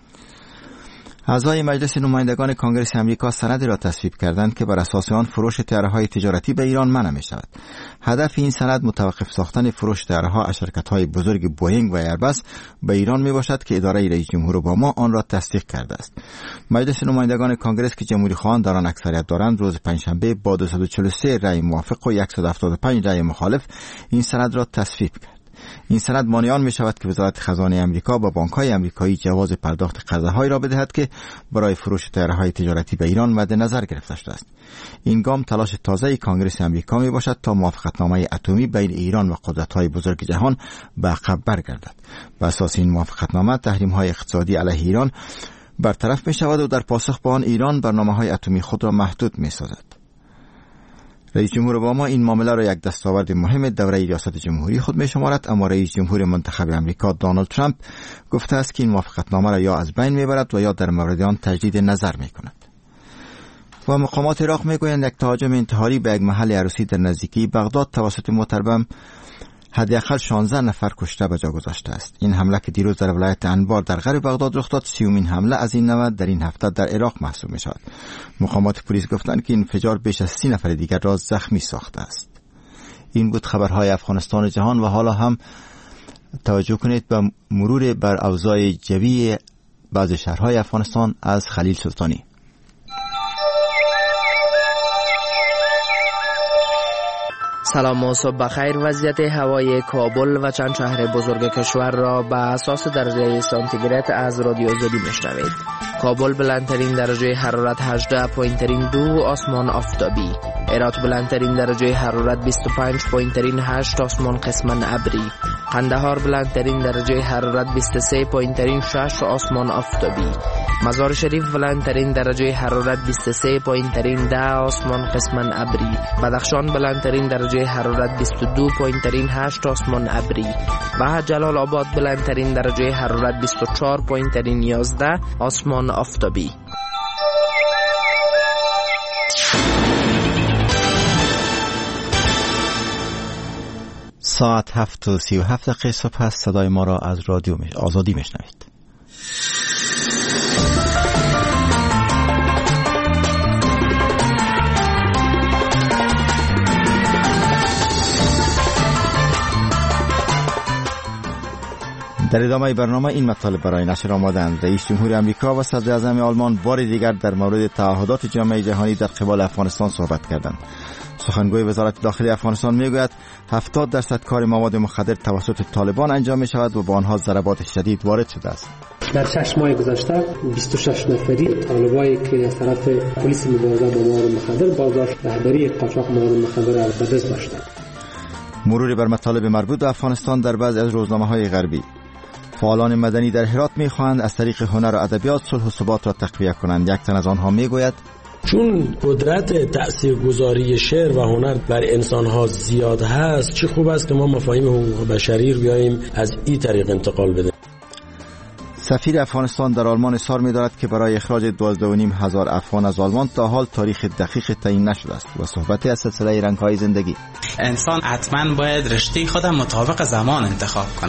اعضای مجلس نمایندگان کنگره امریکا سندی را تصویب کردند که بر اساس آن فروش طیاره‌های تجارتی به ایران منع می‌شود. هدف این سند متوقف ساختن فروش طیاره‌ها از شرکت‌های بزرگ بوئینگ و ایرباس به ایران میباشد که اداره رئیس جمهور اوباما آن را تصدیق کرده است. مجلس نمایندگان کنگره که جمهوری‌خواهان در آن اکثریت دارند روز پنجشنبه با 243 رأی موافق و 175 رأی مخالف این سند را تصویب کرد. این سند مانع آن می شود که وزارت خزانه امریکا با بانک‌های امریکایی جواز پرداخت قرضه‌هایی را بدهد که برای فروش طیاره‌های تجارتی به ایران مد نظر گرفته شده است. این گام تلاش تازه کنگره امریکا می باشد تا موافقتنامه اتمی بین ایران و قدرت‌های بزرگ جهان به عقب برگردد. بر اساس این موافقتنامه تحریم‌های اقتصادی علیه ایران برطرف می شود و در پاسخ به آن ایران برنامه‌های اتمی خود را محدود می سازد. رئیس جمهور اوباما این معامله را یک دستاورد مهم دوره ریاست جمهوری خود می شمارد، اما رئیس جمهور منتخب امریکا دونالد ترامپ گفته است که این موافقتنامه را یا از بین می برد و یا در مورد آن تجدید نظر می کند. و مقامات عراق می گویند یک تهاجم انتحاری به یک محل عروسی در نزدیکی بغداد توسط موتربم حداقل 16 نفر کشته به جا گذاشته است. این حمله که دیروز در ولایت انبار در غرب بغداد رخ داد 30مین حمله از این نوع در این هفته در عراق محسوب می شود. مقامات پلیس گفتند که این انفجار بیش از 30 نفر دیگر را زخمی ساخته است. این بود خبرهای افغانستان و جهان و حالا هم توجه کنید به مرور بر اوضاع جوی بعض شهرهای افغانستان از خلیل سلطانی. سلام و صبح بخیر. وضعیت هوای کابل و چند شهر بزرگ کشور را به اساس درجه سانتیگراد از رادیو آزادی میشنوید. کابل بلندترین درجه حرارت 18.2 آسمان آفتابی. هرات بلندترین درجه حرارت 25.8 آسمان قسما ابری. قندهار بلندترین درجه حرارت 23.6 آسمان آفتابی. مزار شریف بلندترین درجه حرارت 23.10 آسمان قسما ابری. بدخشان بلندترین درجه حرارت 22.8 آسمان ابری. و جلال آباد بلندترین درجه حرارت 24.11 آسمان آفتابی. ساعت 7:37 صبح است. صدای ما را از رادیو آزادی میشنوید. در ادامه برنامه این مطالب برای نشر آمادند. رئیس جمهور امریکا و صدر اعظم آلمان بار دیگر در مورد تعهدات جامعه جهانی در قبال افغانستان صحبت کردند. سخنگوی وزارت داخلی افغانستان میگوید 70% کار مواد مخدر توسط طالبان انجام می شود و با آنها ضربات شدید وارد شده است. در 6 ماه گذشته 26 نفری طالبایی که از طرف پلیس مبارزه با مواد مخدر بازداشت رهبری قاچاق مواد مخدر را به دست داشتند. مرور بر مطالب مربوط به افغانستان در بعضی از روزنامه‌های غربی. فعالان مدنی در هرات می‌خواهند از طریق هنر و ادبیات صلح و ثبات را تقویت کنند. یک تن از آنها میگوید چون قدرت تاثیرگذاری شعر و هنر بر انسان‌ها زیاد هست، چه خوب است که ما مفاهیم حقوق بشری رو بیاییم از این طریق انتقال بدیم. سفیر افغانستان در آلمان اصرار می‌دارد که برای اخراج 12,500 افغان از آلمان تا حال تاریخ دقیق تعیین نشده است و صحبت از سلسله رنگ‌های زندگی. انسان حتماً باید رشته خود مطابق زمان انتخاب کنه.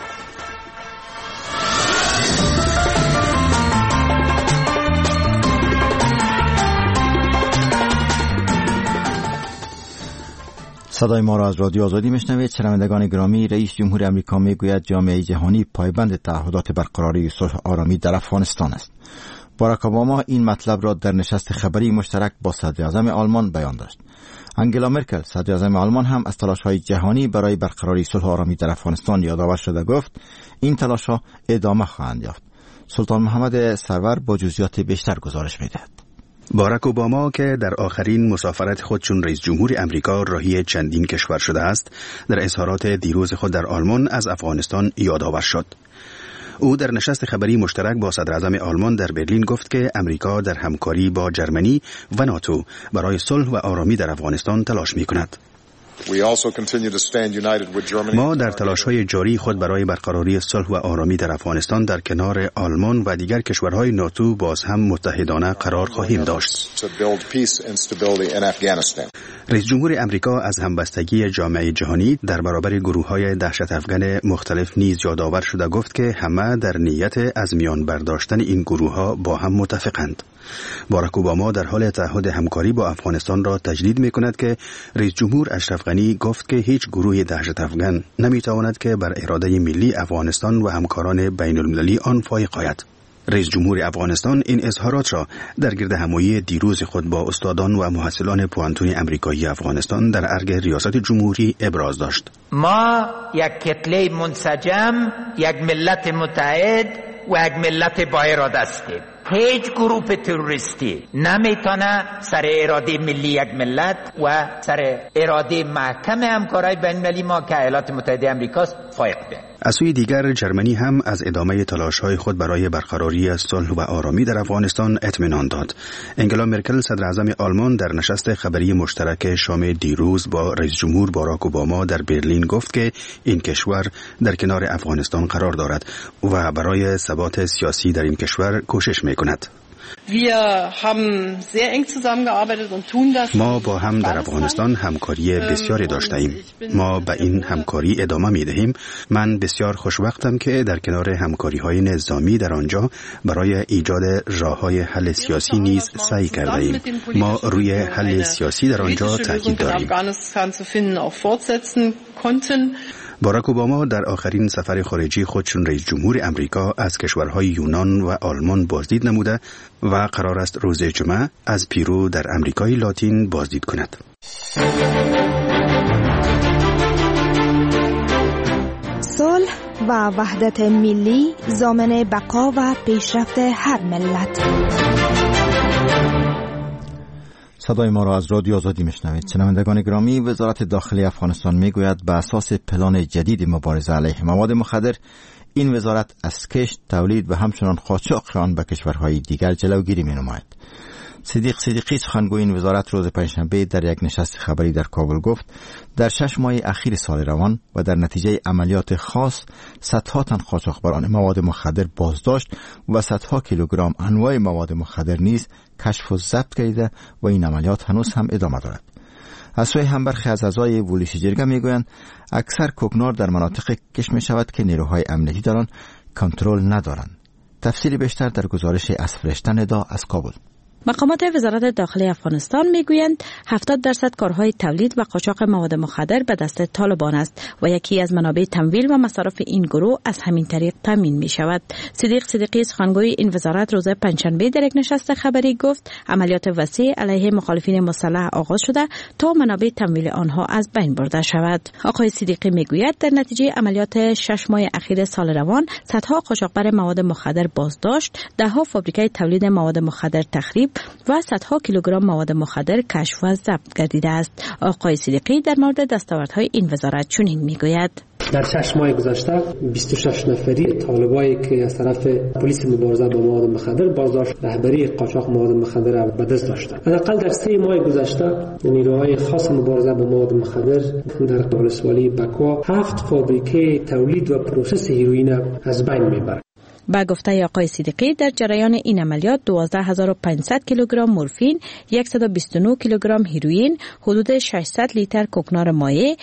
صدای ما را از رادیو آزادی میشنوید. شنوندگان گرامی، رئیس جمهور امریکا میگوید جامعه جهانی پایبند تعهدات برقراری صلح آرامی در افغانستان است. باراک اوباما این مطلب را در نشست خبری مشترک با صدر اعظم آلمان بیان داشت. انگلا مرکل صدر اعظم آلمان هم از تلاش‌های جهانی برای برقراری صلح و آرامی در افغانستان یادآور شده گفت این تلاش‌ها ادامه خواهند یافت. سلطان محمد سرور با جزئیات بیشتر گزارش می‌دهد. باراک اوباما که در آخرین مسافرت خود چون رئیس جمهور امریکا راهی چندین کشور شده است، در اظهارات دیروز خود در آلمان از افغانستان یادآور شد. او در نشست خبری مشترک با صدر اعظم آلمان در برلین گفت که امریکا در همکاری با جرمنی و ناتو برای صلح و آرامی در افغانستان تلاش می‌کند. ما در تلاش‌های جاری خود برای برقراری صلح و آرامی در افغانستان در کنار آلمان و دیگر کشورهای ناتو باز هم متحدانه قرار خواهیم داشت. رئیس جمهور امریکا از همبستگی جامعه جهانی در برابر گروه‌های دهشت افغان مختلف نیز یادآور شده گفت که همه در نیت از میان برداشتن این گروه‌ها با هم متفقند. باراک اوباما در حال تعهد همکاری با افغانستان را تجدید می‌کند که رئیس جمهور اشرف غنی گفت که هیچ گروه دهشت افغان نمی‌تواند که بر اراده ملی افغانستان و همکاران بین‌المللی آن فائق آید. رئیس جمهور افغانستان این اظهارات را در گردهمایی دیروز خود با استادان و محصلان پوانتون امریکایی افغانستان در ارگ ریاست جمهوری ابراز داشت. ما یک کتله منسجم، یک ملت متحد و یک ملت با اراده هستیم. هیچ گروه تروریستی نمیتونه سر اراده ملی یک ملت و سر اراده محکم همکارای بین‌المللی ما که ایالات متحده آمریکاست فائق بیاید. از سوی دیگر جرمنی هم از ادامه تلاش‌های خود برای برقراری صلح و آرامی در افغانستان اطمینان داد. انگلا مرکل صدر اعظم آلمان در نشست خبری مشترک شام دیروز با رئیس جمهور باراک اوباما در برلین گفت که این کشور در کنار افغانستان قرار دارد و برای ثبات سیاسی در این کشور کوشش می‌کند. ما با هم در افغانستان همکاری بسیاری داشته ایم. ما به این همکاری ادامه می دهیم. من بسیار خوشوقتم که در کنار همکاری های نظامی در آنجا برای ایجاد راه های حل سیاسی نیز سعی کرده ایم. ما روی حل سیاسی در آنجا تاکید داریم. باراک اوباما در آخرین سفر خارجی خود چون رئیس جمهور امریکا از کشورهای یونان و آلمان بازدید نموده و قرار است روز جمعه از پیرو در امریکای لاتین بازدید کند. صلح و وحدت ملی ضامن بقا و پیشرفت هر ملت. صدای ما را از رادیو آزادی میشنوید. شنوندگان گرامی، وزارت داخلی افغانستان میگوید به اساس پلان جدید مبارزه علیه مواد مخدر، این وزارت از کشت، تولید و همچنان قاچاق آن به کشورهای دیگر جلوگیری مینماید. صدیق صدیقی سخنگوی این وزارت روز پنجشنبه در یک نشست خبری در کابل گفت در 6 ماه اخیر سال روان و در نتیجه عملیات خاص صدها تن قاچاقبران مواد مخدر بازداشت و صدها کیلوگرم انواع مواد مخدر نیز کشف و ضبط گردیده و این عملیات هنوز هم ادامه دارد. از سوی هم برخی از اعضای ولوشی جرگه میگویند اکثر کوکنار در مناطق کشف می شود که نیروهای امنیتی در آن کنترل ندارند. تفصیلی بیشتر در گزارش از فرشته ندا از کابل. مقامات وزارت داخلی افغانستان میگویند 70% کارهای تولید و قاچاق مواد مخدر به دست طالبان است و یکی از منابع تمویل و مصارف این گروه از همین طریق تامین می شود. صدیق صدیقی سخنگوی این وزارت روز پنجشنبه در یک نشست خبری گفت عملیات وسیع علیه مخالفین مسلح آغاز شده تا منابع تمویل آنها از بین برده شود. آقای صدیقی میگوید در نتیجه عملیات 6 ماه اخیر سال روان صدها قاچاقبر مواد مخدر بازداشت، دهها فابریکه تولید مواد مخدر تخریب و صدها کیلوگرم مواد مخدر کشف و ضبط گردیده است. آقای صدیقی در مورد دستاوردهای این وزارت چنین میگوید: در 6 ماه گذشته 26 نفری طالبایی که از طرف پلیس مبارزه با مواد مخدر بازداشت رهبری قاچاق مواد مخدر را به دست داشتند. حداقل در 3 ماه گذشته نیروهای خاص مبارزه با مواد مخدر در ولسوالی بکوا 7 فابریکه تولید و پروسس هیروئین از بین میبرند. با گفته آقای صدیقی در جریان این عملیات 12500 کیلوگرم مورفین، 129 کیلوگرم هیروئین، حدود 600 لیتر کوکنار مایع،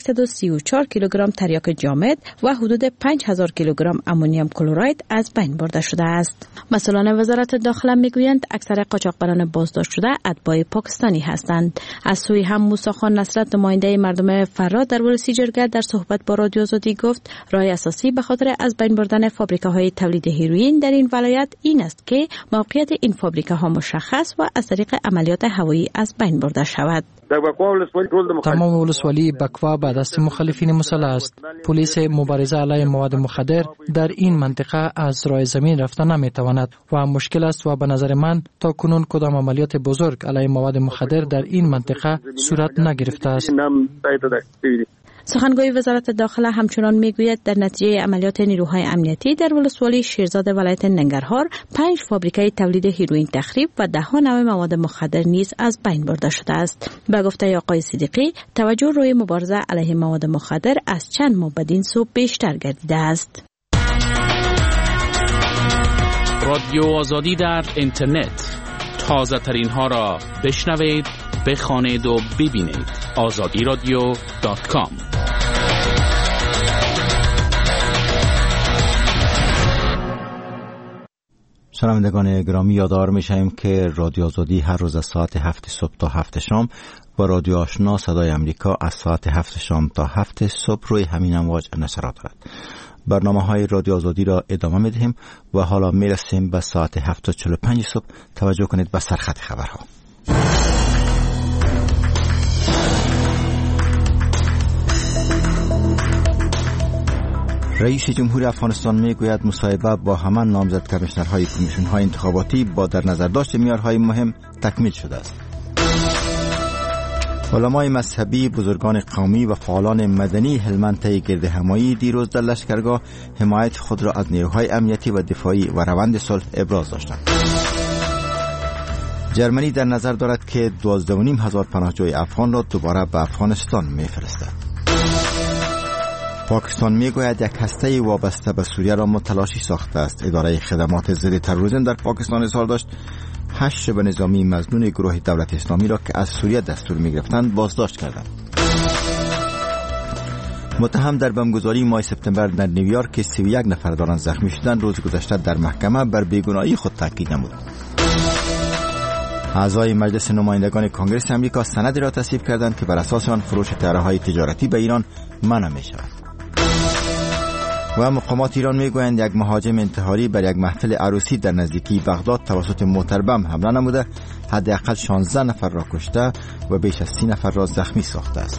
134 کیلوگرم تریاک جامد و حدود 5000 کیلوگرم امونیوم کلراید از بین برده شده است. مسئولان وزارت داخله میگویند اکثر قاچاقبران بازداشت شده اتباع پاکستانی هستند. از سوی هم موسی خان نصرت نماینده مردم فرا در ولسی جرگه در صحبت با رادیو آزادی گفت راه اساسی به خاطر از بین بردن فابریکه‌های تولید تولید هیروئین در این ولایت این است که موقعیت این فابریکه ها مشخص و از طریق عملیات هوایی از بین برده شود. تمام ولسوالی بکوا به دست مخالفین مسلح است. پلیس مبارزه علیه مواد مخدر در این منطقه از راه زمین رفتن نمیتواند و مشکل است و به نظر من تا کنون کدام عملیات بزرگ علیه مواد مخدر در این منطقه صورت نگرفته است. سخنگوی وزارت داخله همچنان میگوید در نتیجه عملیات نیروهای امنیتی در ولسوالی شیرزاد ولایت ننگرهار 5 فابریکه تولید هیروئین تخریب و 10 نوع مواد مخدر نیز از بین برده شده است. به گفته آقای صدیقی، توجه روی مبارزه علیه مواد مخدر از چند ماه بدین سو بیشتر گردیده است. رادیو آزادی در اینترنت، تازه ترین ها را بشنوید، بخوانید و ببینید. azadiradio.com. شنوندگان گرامی، یادآور می‌شویم که رادیو آزادی هر روز از ساعت 7 صبح تا 7 شام و رادیو آشنا صدای امریکا از ساعت 7 شام تا 7 صبح روی همین امواج نشرات دارد. برنامه‌های رادیو آزادی را ادامه می‌دهیم و حالا می‌رسیم به ساعت 7:45 صبح. توجه کنید به سرخط خبرها. رئیس جمهور افغانستان میگوید مصاحبه با همان نامزد کمیشنرهای کمیسیون‌های انتخاباتی با در نظر داشت معیارهای مهم تکمیل شده است. علمای مذهبی، بزرگان قومی و فعالان مدنی هلمند طی گردهمایی دیروز در لشکرگاه حمایت خود را از نیروهای امنیتی و دفاعی و روند صلح ابراز داشتند. جرمنی در نظر دارد که 12,500 پناهجوی افغان را دوباره به افغانستان می‌فرستد. پاکستان میگوید یک هسته وابسته به سوریه را متلاشی ساخته است. اداره خدمات ضد تروریسم در پاکستان اظهار داشت 8 شبه نظامی مظنون گروه دولت اسلامی را که از سوریه دستور می‌گرفتند بازداشت کردند. متهم در بمبگذاری ماه سپتامبر در نیویورک که 31 نفر دارند زخمی شدند روز گذشته در محکمه بر بیگناهی خود تاکید نمود. اعضای مجلس نمایندگان کنگره امریکا سندی را تصویب کردند که بر اساس آن فروش طیاره‌های تجارتی به ایران منع می‌شود. و مقامات ایران میگویند یک مهاجم انتحاری بر یک محفل عروسی در نزدیکی بغداد توسط موتربم حمله نموده حداقل 16 نفر را کشته و بیش از 30 نفر را زخمی ساخته است.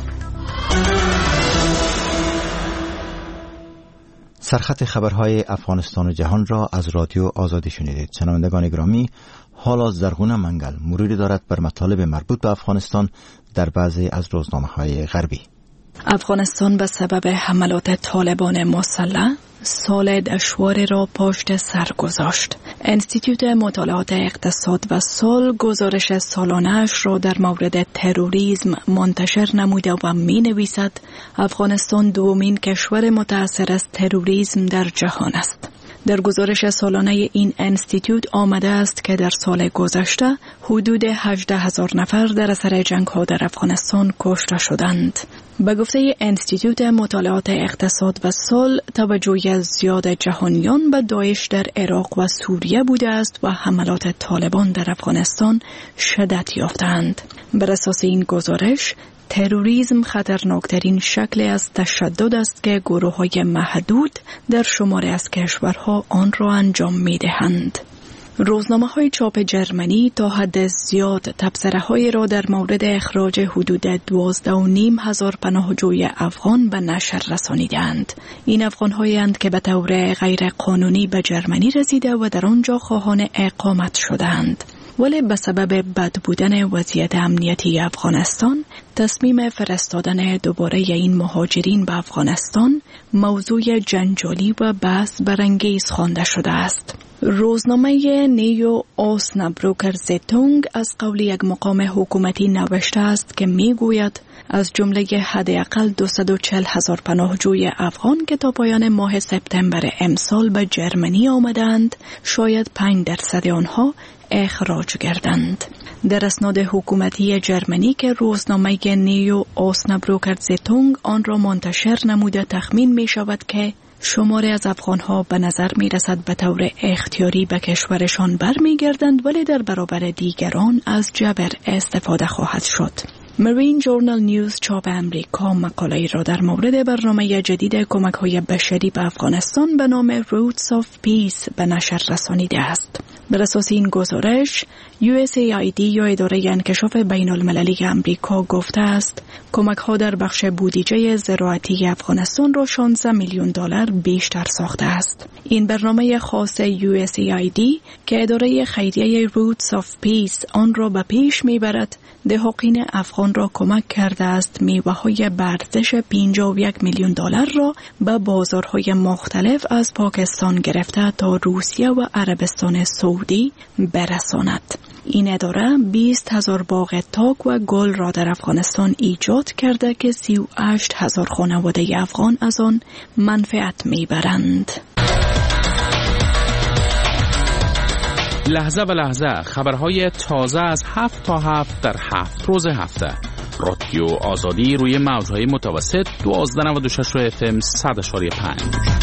سرخط خبرهای افغانستان و جهان را از رادیو آزادی شنیدید. شنوندگان گرامی، حالا زرغونه منگل مروری دارد بر مطالب مربوط به افغانستان در بعضی از روزنامه‌های غربی. افغانستان به سبب حملات طالبان مسلح سال دشواری را پشت سر گذاشت. انستیتوت مطالعات اقتصاد و صلح گزارش سالانه‌اش را در مورد تروریسم منتشر نموده و می‌نویسد افغانستان دومین کشور متأثر از تروریسم در جهان است. در گزارش سالانه این انستیتوت آمده است که در سال گذشته حدود 18,000 نفر در اثر جنگ‌ها در افغانستان کشته شدند. به گفته انستیتوت مطالعات اقتصاد و صلح، توجه زیاد جهانیان به داعش در عراق و سوریه بوده است و حملات طالبان در افغانستان شدت یافتند. بر اساس این گزارش، تروریسم خطرناکترین شکل از تشدد است که گروه‌های محدود در شماری از کشورها آن را انجام می‌دهند. روزنامه‌های چاپ جرمنی تا حد زیاد تبصره‌های را در مورد اخراج حدود 12,500 پناهجوی افغان به نشر رسانیدند. این افغان‌هایند که به طور غیر قانونی به جرمنی رسیده و در آنجا خواهان اقامت شدند. ولی به سبب بد بودن وضعیت امنیتی افغانستان، تصمیم فرستادن دوباره این مهاجرین به افغانستان موضوع جنجالی و بحث برانگیز خوانده شده است. روزنامه نیو اوسنابروکر زیتونگ از قول یک مقام حکومتی نوشته است که میگوید از جمله حداقل 240,000 پناهجوی افغان که تا پایان ماه سپتامبر امسال به جرمنی آمدند، شاید 5% آنها اخراج گردند. در اسناد حکومتی جرمنی که روزنامه نیو اوسنابروکر زیتونگ آن را منتشر نموده، تخمین می شود که شماری از افغانها به نظر می رسد به طور اختیاری به کشورشان برمی گردند، ولی در برابر دیگران از جبر استفاده خواهد شد. مرین جورنال نیوز چاپ امریکا مقاله‌ای را در مورد برنامه جدید کمک‌های بشری به افغانستان به نام Roots of Peace به نشر رسانیده است. بر اساس این گزارش، USAID یا اداره انکشاف بین المللی امریکا گفته است کمک‌ها در بخش بودجه زراعتی افغانستان را 16 میلیون دلار بیشتر ساخته است. این برنامه خاص USAID که اداره خیریه Roots of Peace آن را به پیش میبرد، دهقین افغان را کمک کرده است میوه‌های بارزش 51 میلیون دلار را به بازارهای مختلف از پاکستان گرفته تا روسیه و عربستان سعودی برساند. این اداره 20,000 باغ تاک و گل را در افغانستان ایجاد کرده که 38,000 خانواده افغان از آن منفعت میبرند. لحظه به لحظه خبرهای تازه از 7 تا 7 در 7 روز هفته. رادیو آزادی روی موجهای متوسط 1296 FM 100.5.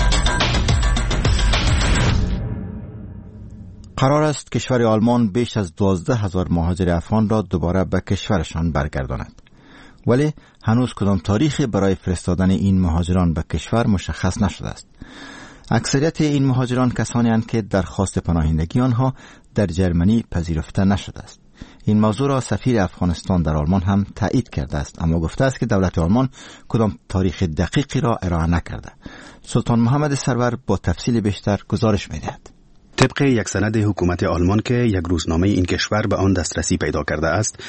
قرار است کشور آلمان بیش از 12,000 مهاجر افغان را دوباره به کشورشان برگرداند. ولی هنوز کدام تاریخی برای فرستادن این مهاجران به کشور مشخص نشده است. اکثریت این مهاجران کسانی هستند که درخواست پناهندگی آنها در جرمنی پذیرفته نشده است. این موضوع را سفیر افغانستان در آلمان هم تایید کرده است، اما گفته است که دولت آلمان کدام تاریخ دقیقی را ارائه نکرده. سلطان محمد سرور با تفصیل بیشتر گزارش می‌دهد. طبق یک سند حکومت آلمان که یک روزنامه این کشور به آن دسترسی پیدا کرده است،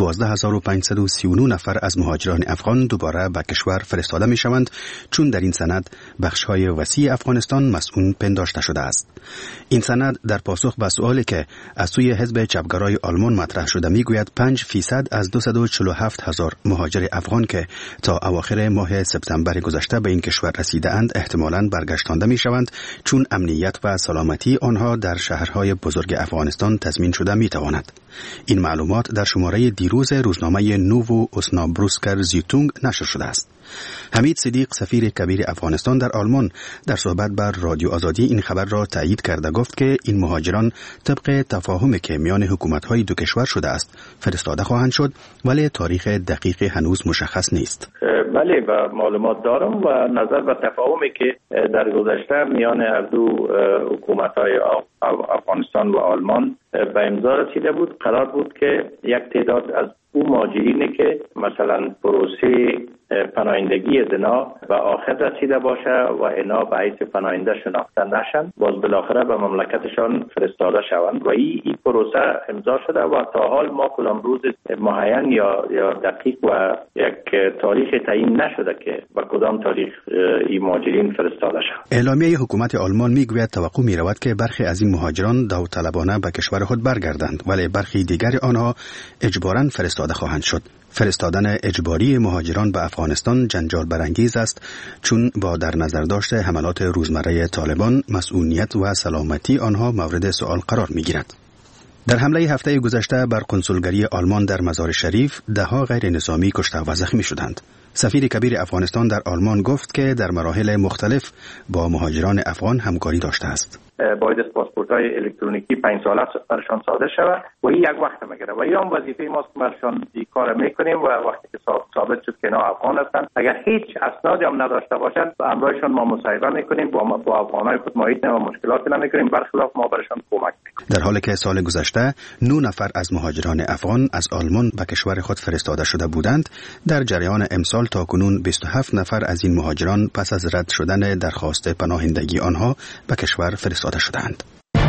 12,539 نفر از مهاجران افغان دوباره به کشور فرستاده می شوند، چون در این سند بخش‌های وسیع افغانستان مسئول پنداشته شده است. این سند در پاسخ به سوالی که از سوی حزب چپگرای آلمان مطرح شده می گوید 5% از 247,000 مهاجر افغان که تا اواخر ماه سپتامبر گذشته به این کشور رسیده اند احتمالاً برگشتانده می شوند، چون امنیت و سلامتی آنها در شهرهای بزرگ افغانستان تضمین شده می تواند. این معلومات در شماره دیروز روزنامه نوو اوسنابروسکر زیتونگ نشر شده است. حمید صدیق سفیر کبیر افغانستان در آلمان در صحبت بر رادیو آزادی این خبر را تایید کرده گفت که این مهاجران طبق تفاهمی که میان حکومت‌های دو کشور شده است فرستاده خواهند شد، ولی تاریخ دقیق هنوز مشخص نیست. بله، و معلومات دارم و نظر به تفاهمی که در گذشته میان هر دو حکومت‌های افغانستان و آلمان به امضا رسیده بود. قرار بود که یک تعداد از اون مهاجرینی که مثلا پروسه پناهندگی زنا به آخر رسیده باشه و اینا به حیث پناهنده شناخته نشن، باز بالاخره به مملکتشان فرستاده شوند و این پروسه امضا شده و تا حال ما کدام روز معین یا دقیق و یک تاریخ تعیین نشده که به کدام تاریخ این مهاجرین فرستاده شوند. اعلامیه حکومت آلمان میگوید توقع میرود که برخی از این مهاجران داوطلبانه به کشور خود برگردند، ولی برخی دیگر آنها اجباراً فرستاده خواهند شد. فرستادن اجباری مهاجران به افغانستان جنجال برانگیز است، چون با در نظر داشت حملات روزمره طالبان مسئولیت و سلامتی آنها مورد سؤال قرار می‌گیرد. در حمله هفته گذشته بر کنسولگری آلمان در مزار شریف ده‌ها غیر نظامی کشته و زخمی شدند. سفیر کبیر افغانستان در آلمان گفت که در مراحل مختلف با مهاجران افغان همکاری داشته است. باید پاسپورت‌های الکترونیکی 5 ساله برشان صادر شود و این یک وقت میگیره و این هم وظیفه ماست که برشان این کار میکنیم و وقتی که ثابت شد که اینا افغان هستند، اگر هیچ اسنادی هم نداشته باشند با همراهشان ما مصاحبه میکنیم، با افغانای خود محیط و مشکلاتی نمیکنیم، برخلاف ما برشان کمک میکنیم. در حالی که سال گذشته 9 نفر از مهاجران افغان از آلمان به کشور خود فرستاده شده بودند، در جریان امسال تاکنون 27 نفر از این مهاجران پس از رد شدن درخواست پناهندگی آنها به کشور فرستاده شدند.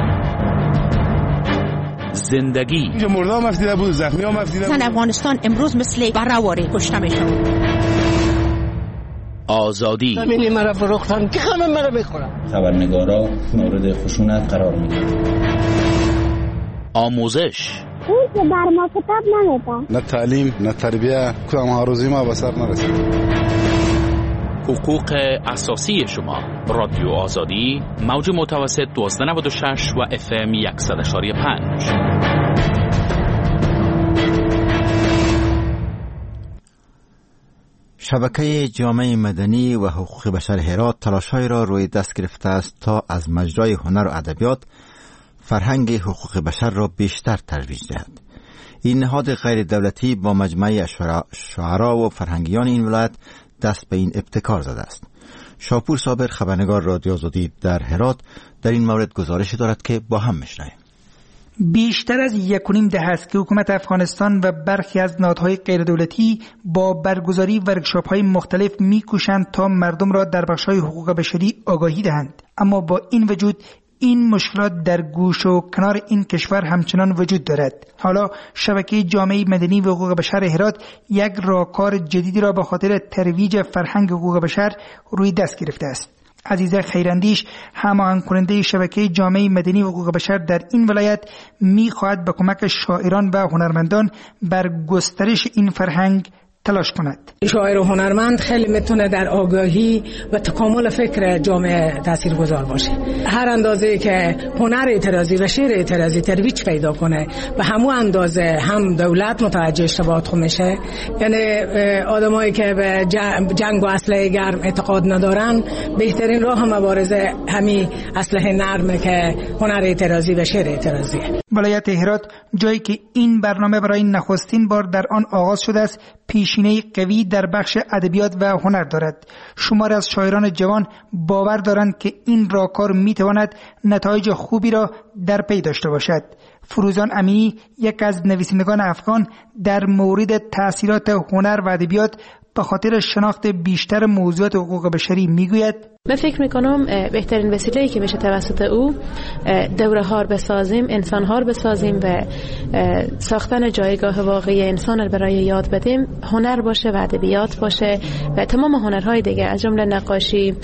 زندگی اینجا مرده هم افدیده بود، زخمی هم افدیده بود. زن افغانستان امروز مثل برهواری کشته میشن. آزادی زمینی مرا فروختن که همه مرا بخورن. خبرنگارا مورد خشونت قرار میگیرن. آموزش اون که بر ما کتاب نمیده. نه تعلیم نه تربیه، کدام هاروزی ما به سر نرسید. حقوق اساسی شما. رادیو آزادی موج متوسط 1296 و FM 100.5. شبکه جامعه مدنی و حقوق بشر هرات تلاش‌های را روی دست گرفته است تا از مجرای هنر و ادبیات فرهنگ حقوق بشر را بیشتر ترویج دهد. این نهاد غیر دولتی با مجمع شعرا و فرهنگیان این ولایت دست به این ابتکار زده است. شاپور صابر، خبرنگار رادیو آزادی در هرات، در این مورد گزارش دارد که با هم میشنویم. بیشتر از 1.5 دهه است که حکومت افغانستان و برخی از نهادهای غیردولتی با برگزاری ورکشاپ‌های مختلف می‌کوشند تا مردم را در بخش‌های حقوق بشری آگاهی دهند، اما با این وجود این مشکلات در گوش و کنار این کشور همچنان وجود دارد. حالا شبکه جامعه مدنی و حقوق بشر هرات یک راهکار جدیدی را به خاطر ترویج فرهنگ حقوق بشر روی دست گرفته است. عزیزه خیراندیش، هماهنگ کننده شبکه جامعه مدنی و حقوق بشر در این ولایت، می‌خواهد به کمک شاعران و هنرمندان بر گسترش این فرهنگ تلاش کند. شاعر و هنرمند خیلی میتونه در آگاهی و تکامل فکر جامعه تاثیرگذار باشه. هر اندازه که هنر اعتراضی و شعر اعتراضی ترویج پیدا کنه و همون اندازه هم دولت متوجه اشتباهات خود میشه. یعنی آدمایی که به جنگ و اسلحه گرم اعتقاد ندارن، بهترین راه مبارزه همین اسلحه نرمه که هنر اعتراضی و شعر اعتراضیه. ولایت هرات جایی که این برنامه برای نخستین بار در آن آغاز شده است، پیشینه قوی در بخش ادبیات و هنر دارد. شمار از شاعران جوان باور دارند که این راهکار میتواند نتایج خوبی را در پی داشته باشد. فروزان امینی، یک از نویسندگان افغان، در مورد تأثیرات هنر و ادبیات به خاطر شناخت بیشتر موضوعات حقوق بشری میگوید: من فکر میکنم بهترین وسیله‌ای که میشه توسط او دوره ها بسازیم، انسان ها بسازیم و ساختن جایگاه واقعی انسان برای یاد بدیم هنر باشه و ادبیات باشه و تمام هنرهای دیگه، از جمله نقاشی،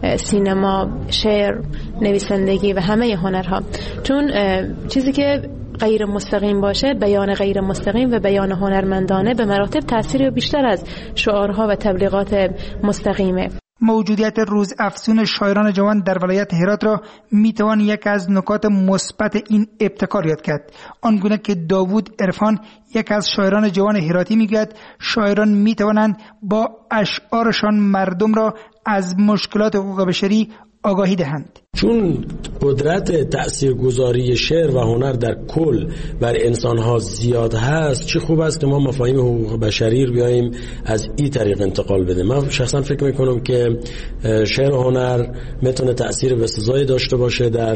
سینما، شعر، نویسندگی و همه هنرها. چون چیزی که غیر مستقیم باشه، بیان غیر مستقیم و بیان هنرمندانه به مراتب تأثیر بیشتر از شعارها و تبلیغات مستقیمه. موجودیت روز افزون شاعران جوان در ولایت هرات را میتوان یک از نکات مثبت این ابتکار یاد کرد. آنگونه که داوود عرفان، یک از شاعران جوان هراتی، میگوید شاعران میتوانند با اشعارشان مردم را از مشکلات حقوق بشری آگاهی دهند. چون قدرت تاثیرگذاری شعر و هنر در کل بر انسان‌ها زیاد هست، چه خوب است که ما مفاهیم حقوق بشری رو بیاییم از این طریق انتقال بدیم. من شخصا فکر میکنم که شعر و هنر میتونه تأثیر بسزایی داشته باشه در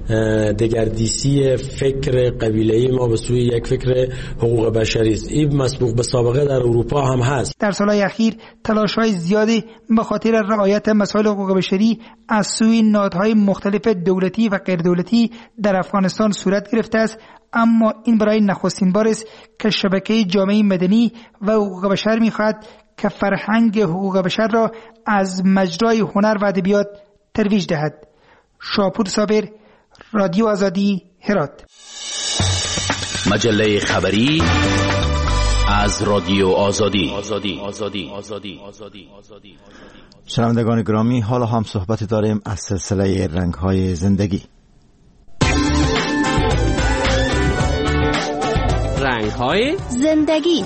دگردیسی فکر قبیله‌ای ما به سوی یک فکر حقوق بشری است. این مسبوق به سابقه در اروپا هم هست. در سالهای اخیر تلاش‌های زیادی به خاطر رعایت مسائل حقوق بشری از سوی نهادهای مختلف دولتی و غیر دولتی در افغانستان صورت گرفته است، اما این برای نخستین بار است که شبکه جامعه مدنی و حقوق بشر می‌خواهد که فرهنگ حقوق بشر را از مجرای هنر و ادبیات ترویج دهد. شاپور صابر، رادیو آزادی، هرات. مجله خبری از رادیو آزادی. شنوندگان گرامی، حالا هم صحبت داریم از سلسله رنگ‌های زندگی. رنگ‌های زندگی.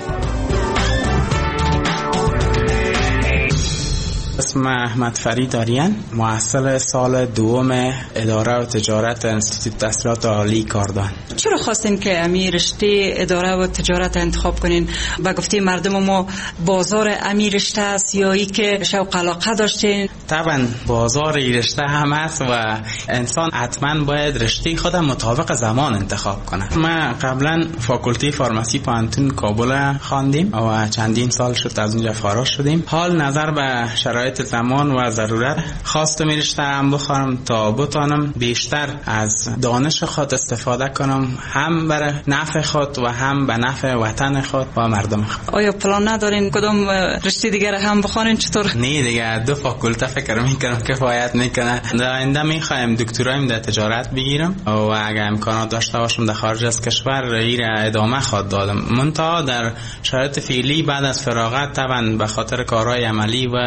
اسم احمد فرید آریان، محصل سال دوم اداره و تجارت انستیتوت تحصیلات عالی کاردان. چرا خواستین که امی رشته اداره و تجارت انتخاب کنین؟ با گفته مردم ما بازار امی رشته است یا ای که شوق علاقه داشتین؟ طبعا بازار این رشته هم هست و انسان حتما باید رشته خودم مطابق زمان انتخاب کنه. ما قبلا فاکولته فارماسی پانتون کابل خواندیم و چندین سال شد از اونجا فارغ شدیم. حال نظر به شرایط زمان و ضرورت خواستم این رشته هم بخوانم تا بتانم بیشتر از دانش خود استفاده کنم، هم برای نفع خود و هم به نفع وطن خود و مردم خود. آیا پلان ندارین کدام رشته دیگر هم بخوانین؟ چطور؟ نه دیگه، دو فاکولته فکر میکنم کفایت میکنه. در آینده میخوایم دکترایم در تجارت بگیرم و اگه امکانات داشته باشم در خارج از کشور را ادامه خواهد دادم. منتها در شرایط فعلی بعد از فراغت طبعا به خاطر کارهای عملی و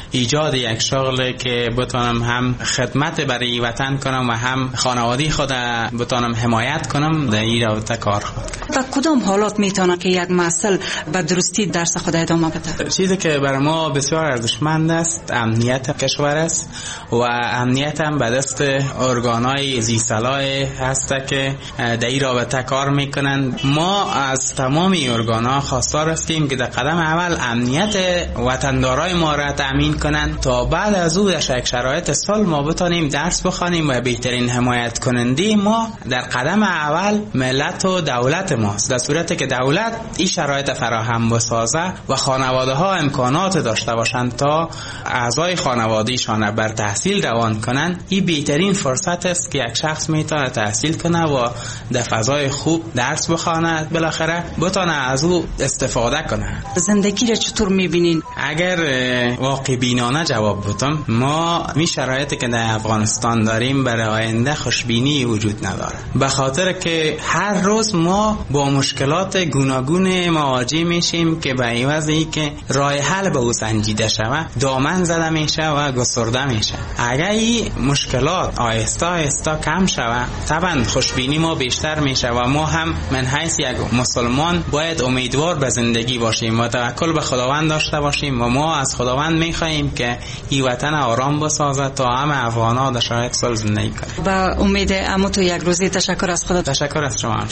ایجاد یک شغل که بتونم هم خدمت برای وطن کنم و هم خانواده خود بتونم حمایت کنم، در این رابطه کار خواهم کرد. در کدام حالات میتونه که یک محصل به درستی درس خود ادامه بده؟ چیزی که برای ما بسیار ارزشمند است امنیت کشور است و امنیت هم به دست ارگان‌های ذی‌صلاح هست که در این رابطه کار میکنن. ما از تمام ارگان‌ها خواستار هستیم که در قدم اول امنیت وطندارای ما را تامین کنند تا بعد از او در شرایط سال ما بتونیم درس بخوانیم و بهترین حمایت کننده ما در قدم اول ملت و دولت ماست. در صورتی که دولت این شرایط فراهم بسازه و خانواده ها امکانات داشته باشند تا اعضای خانوادهشان بر تحصیل روان کنند، این بهترین فرصت است که یک شخص میتونه تحصیل کنه و در فضای خوب درس بخواند، بالاخره بتونه از او استفاده کنه. زندگی را چطور میبینین؟ اگر واقع بینانه جواب بدم، ما می شرایطی که در افغانستان داریم برای آینده خوشبینی وجود نداره، به خاطر که هر روز ما با مشکلات گوناگون مواجه میشیم که به عوض اینکه راه حل به او سنجیده شود دامن زده میشه و گسترده میشه. اگر این مشکلات آهسته آهسته کم شود طبعا خوشبینی ما بیشتر میشه و ما هم من حیث یک مسلمان باید امیدوار به زندگی باشیم و توکل به خداوند داشته باشیم و ما از خداوند میخواهیم که این وطن آرام بسازه تا همه افغان‌ها در شرایط صلح زندگی کنند. با امید عمو تو یک روزی تشکر از خدا. تشکر از شما.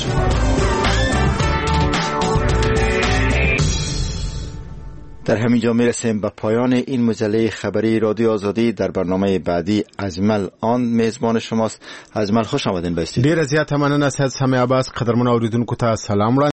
در همین جا میرسیم به پایان این مجله خبری رادیو آزادی. در برنامه بعدی اجمل آن میزبان شماست. اجمل خوش آمدین به استودیو. ډیر زیات مننه سید سمی عباس. قدرمن اوریدونکو ته سلام.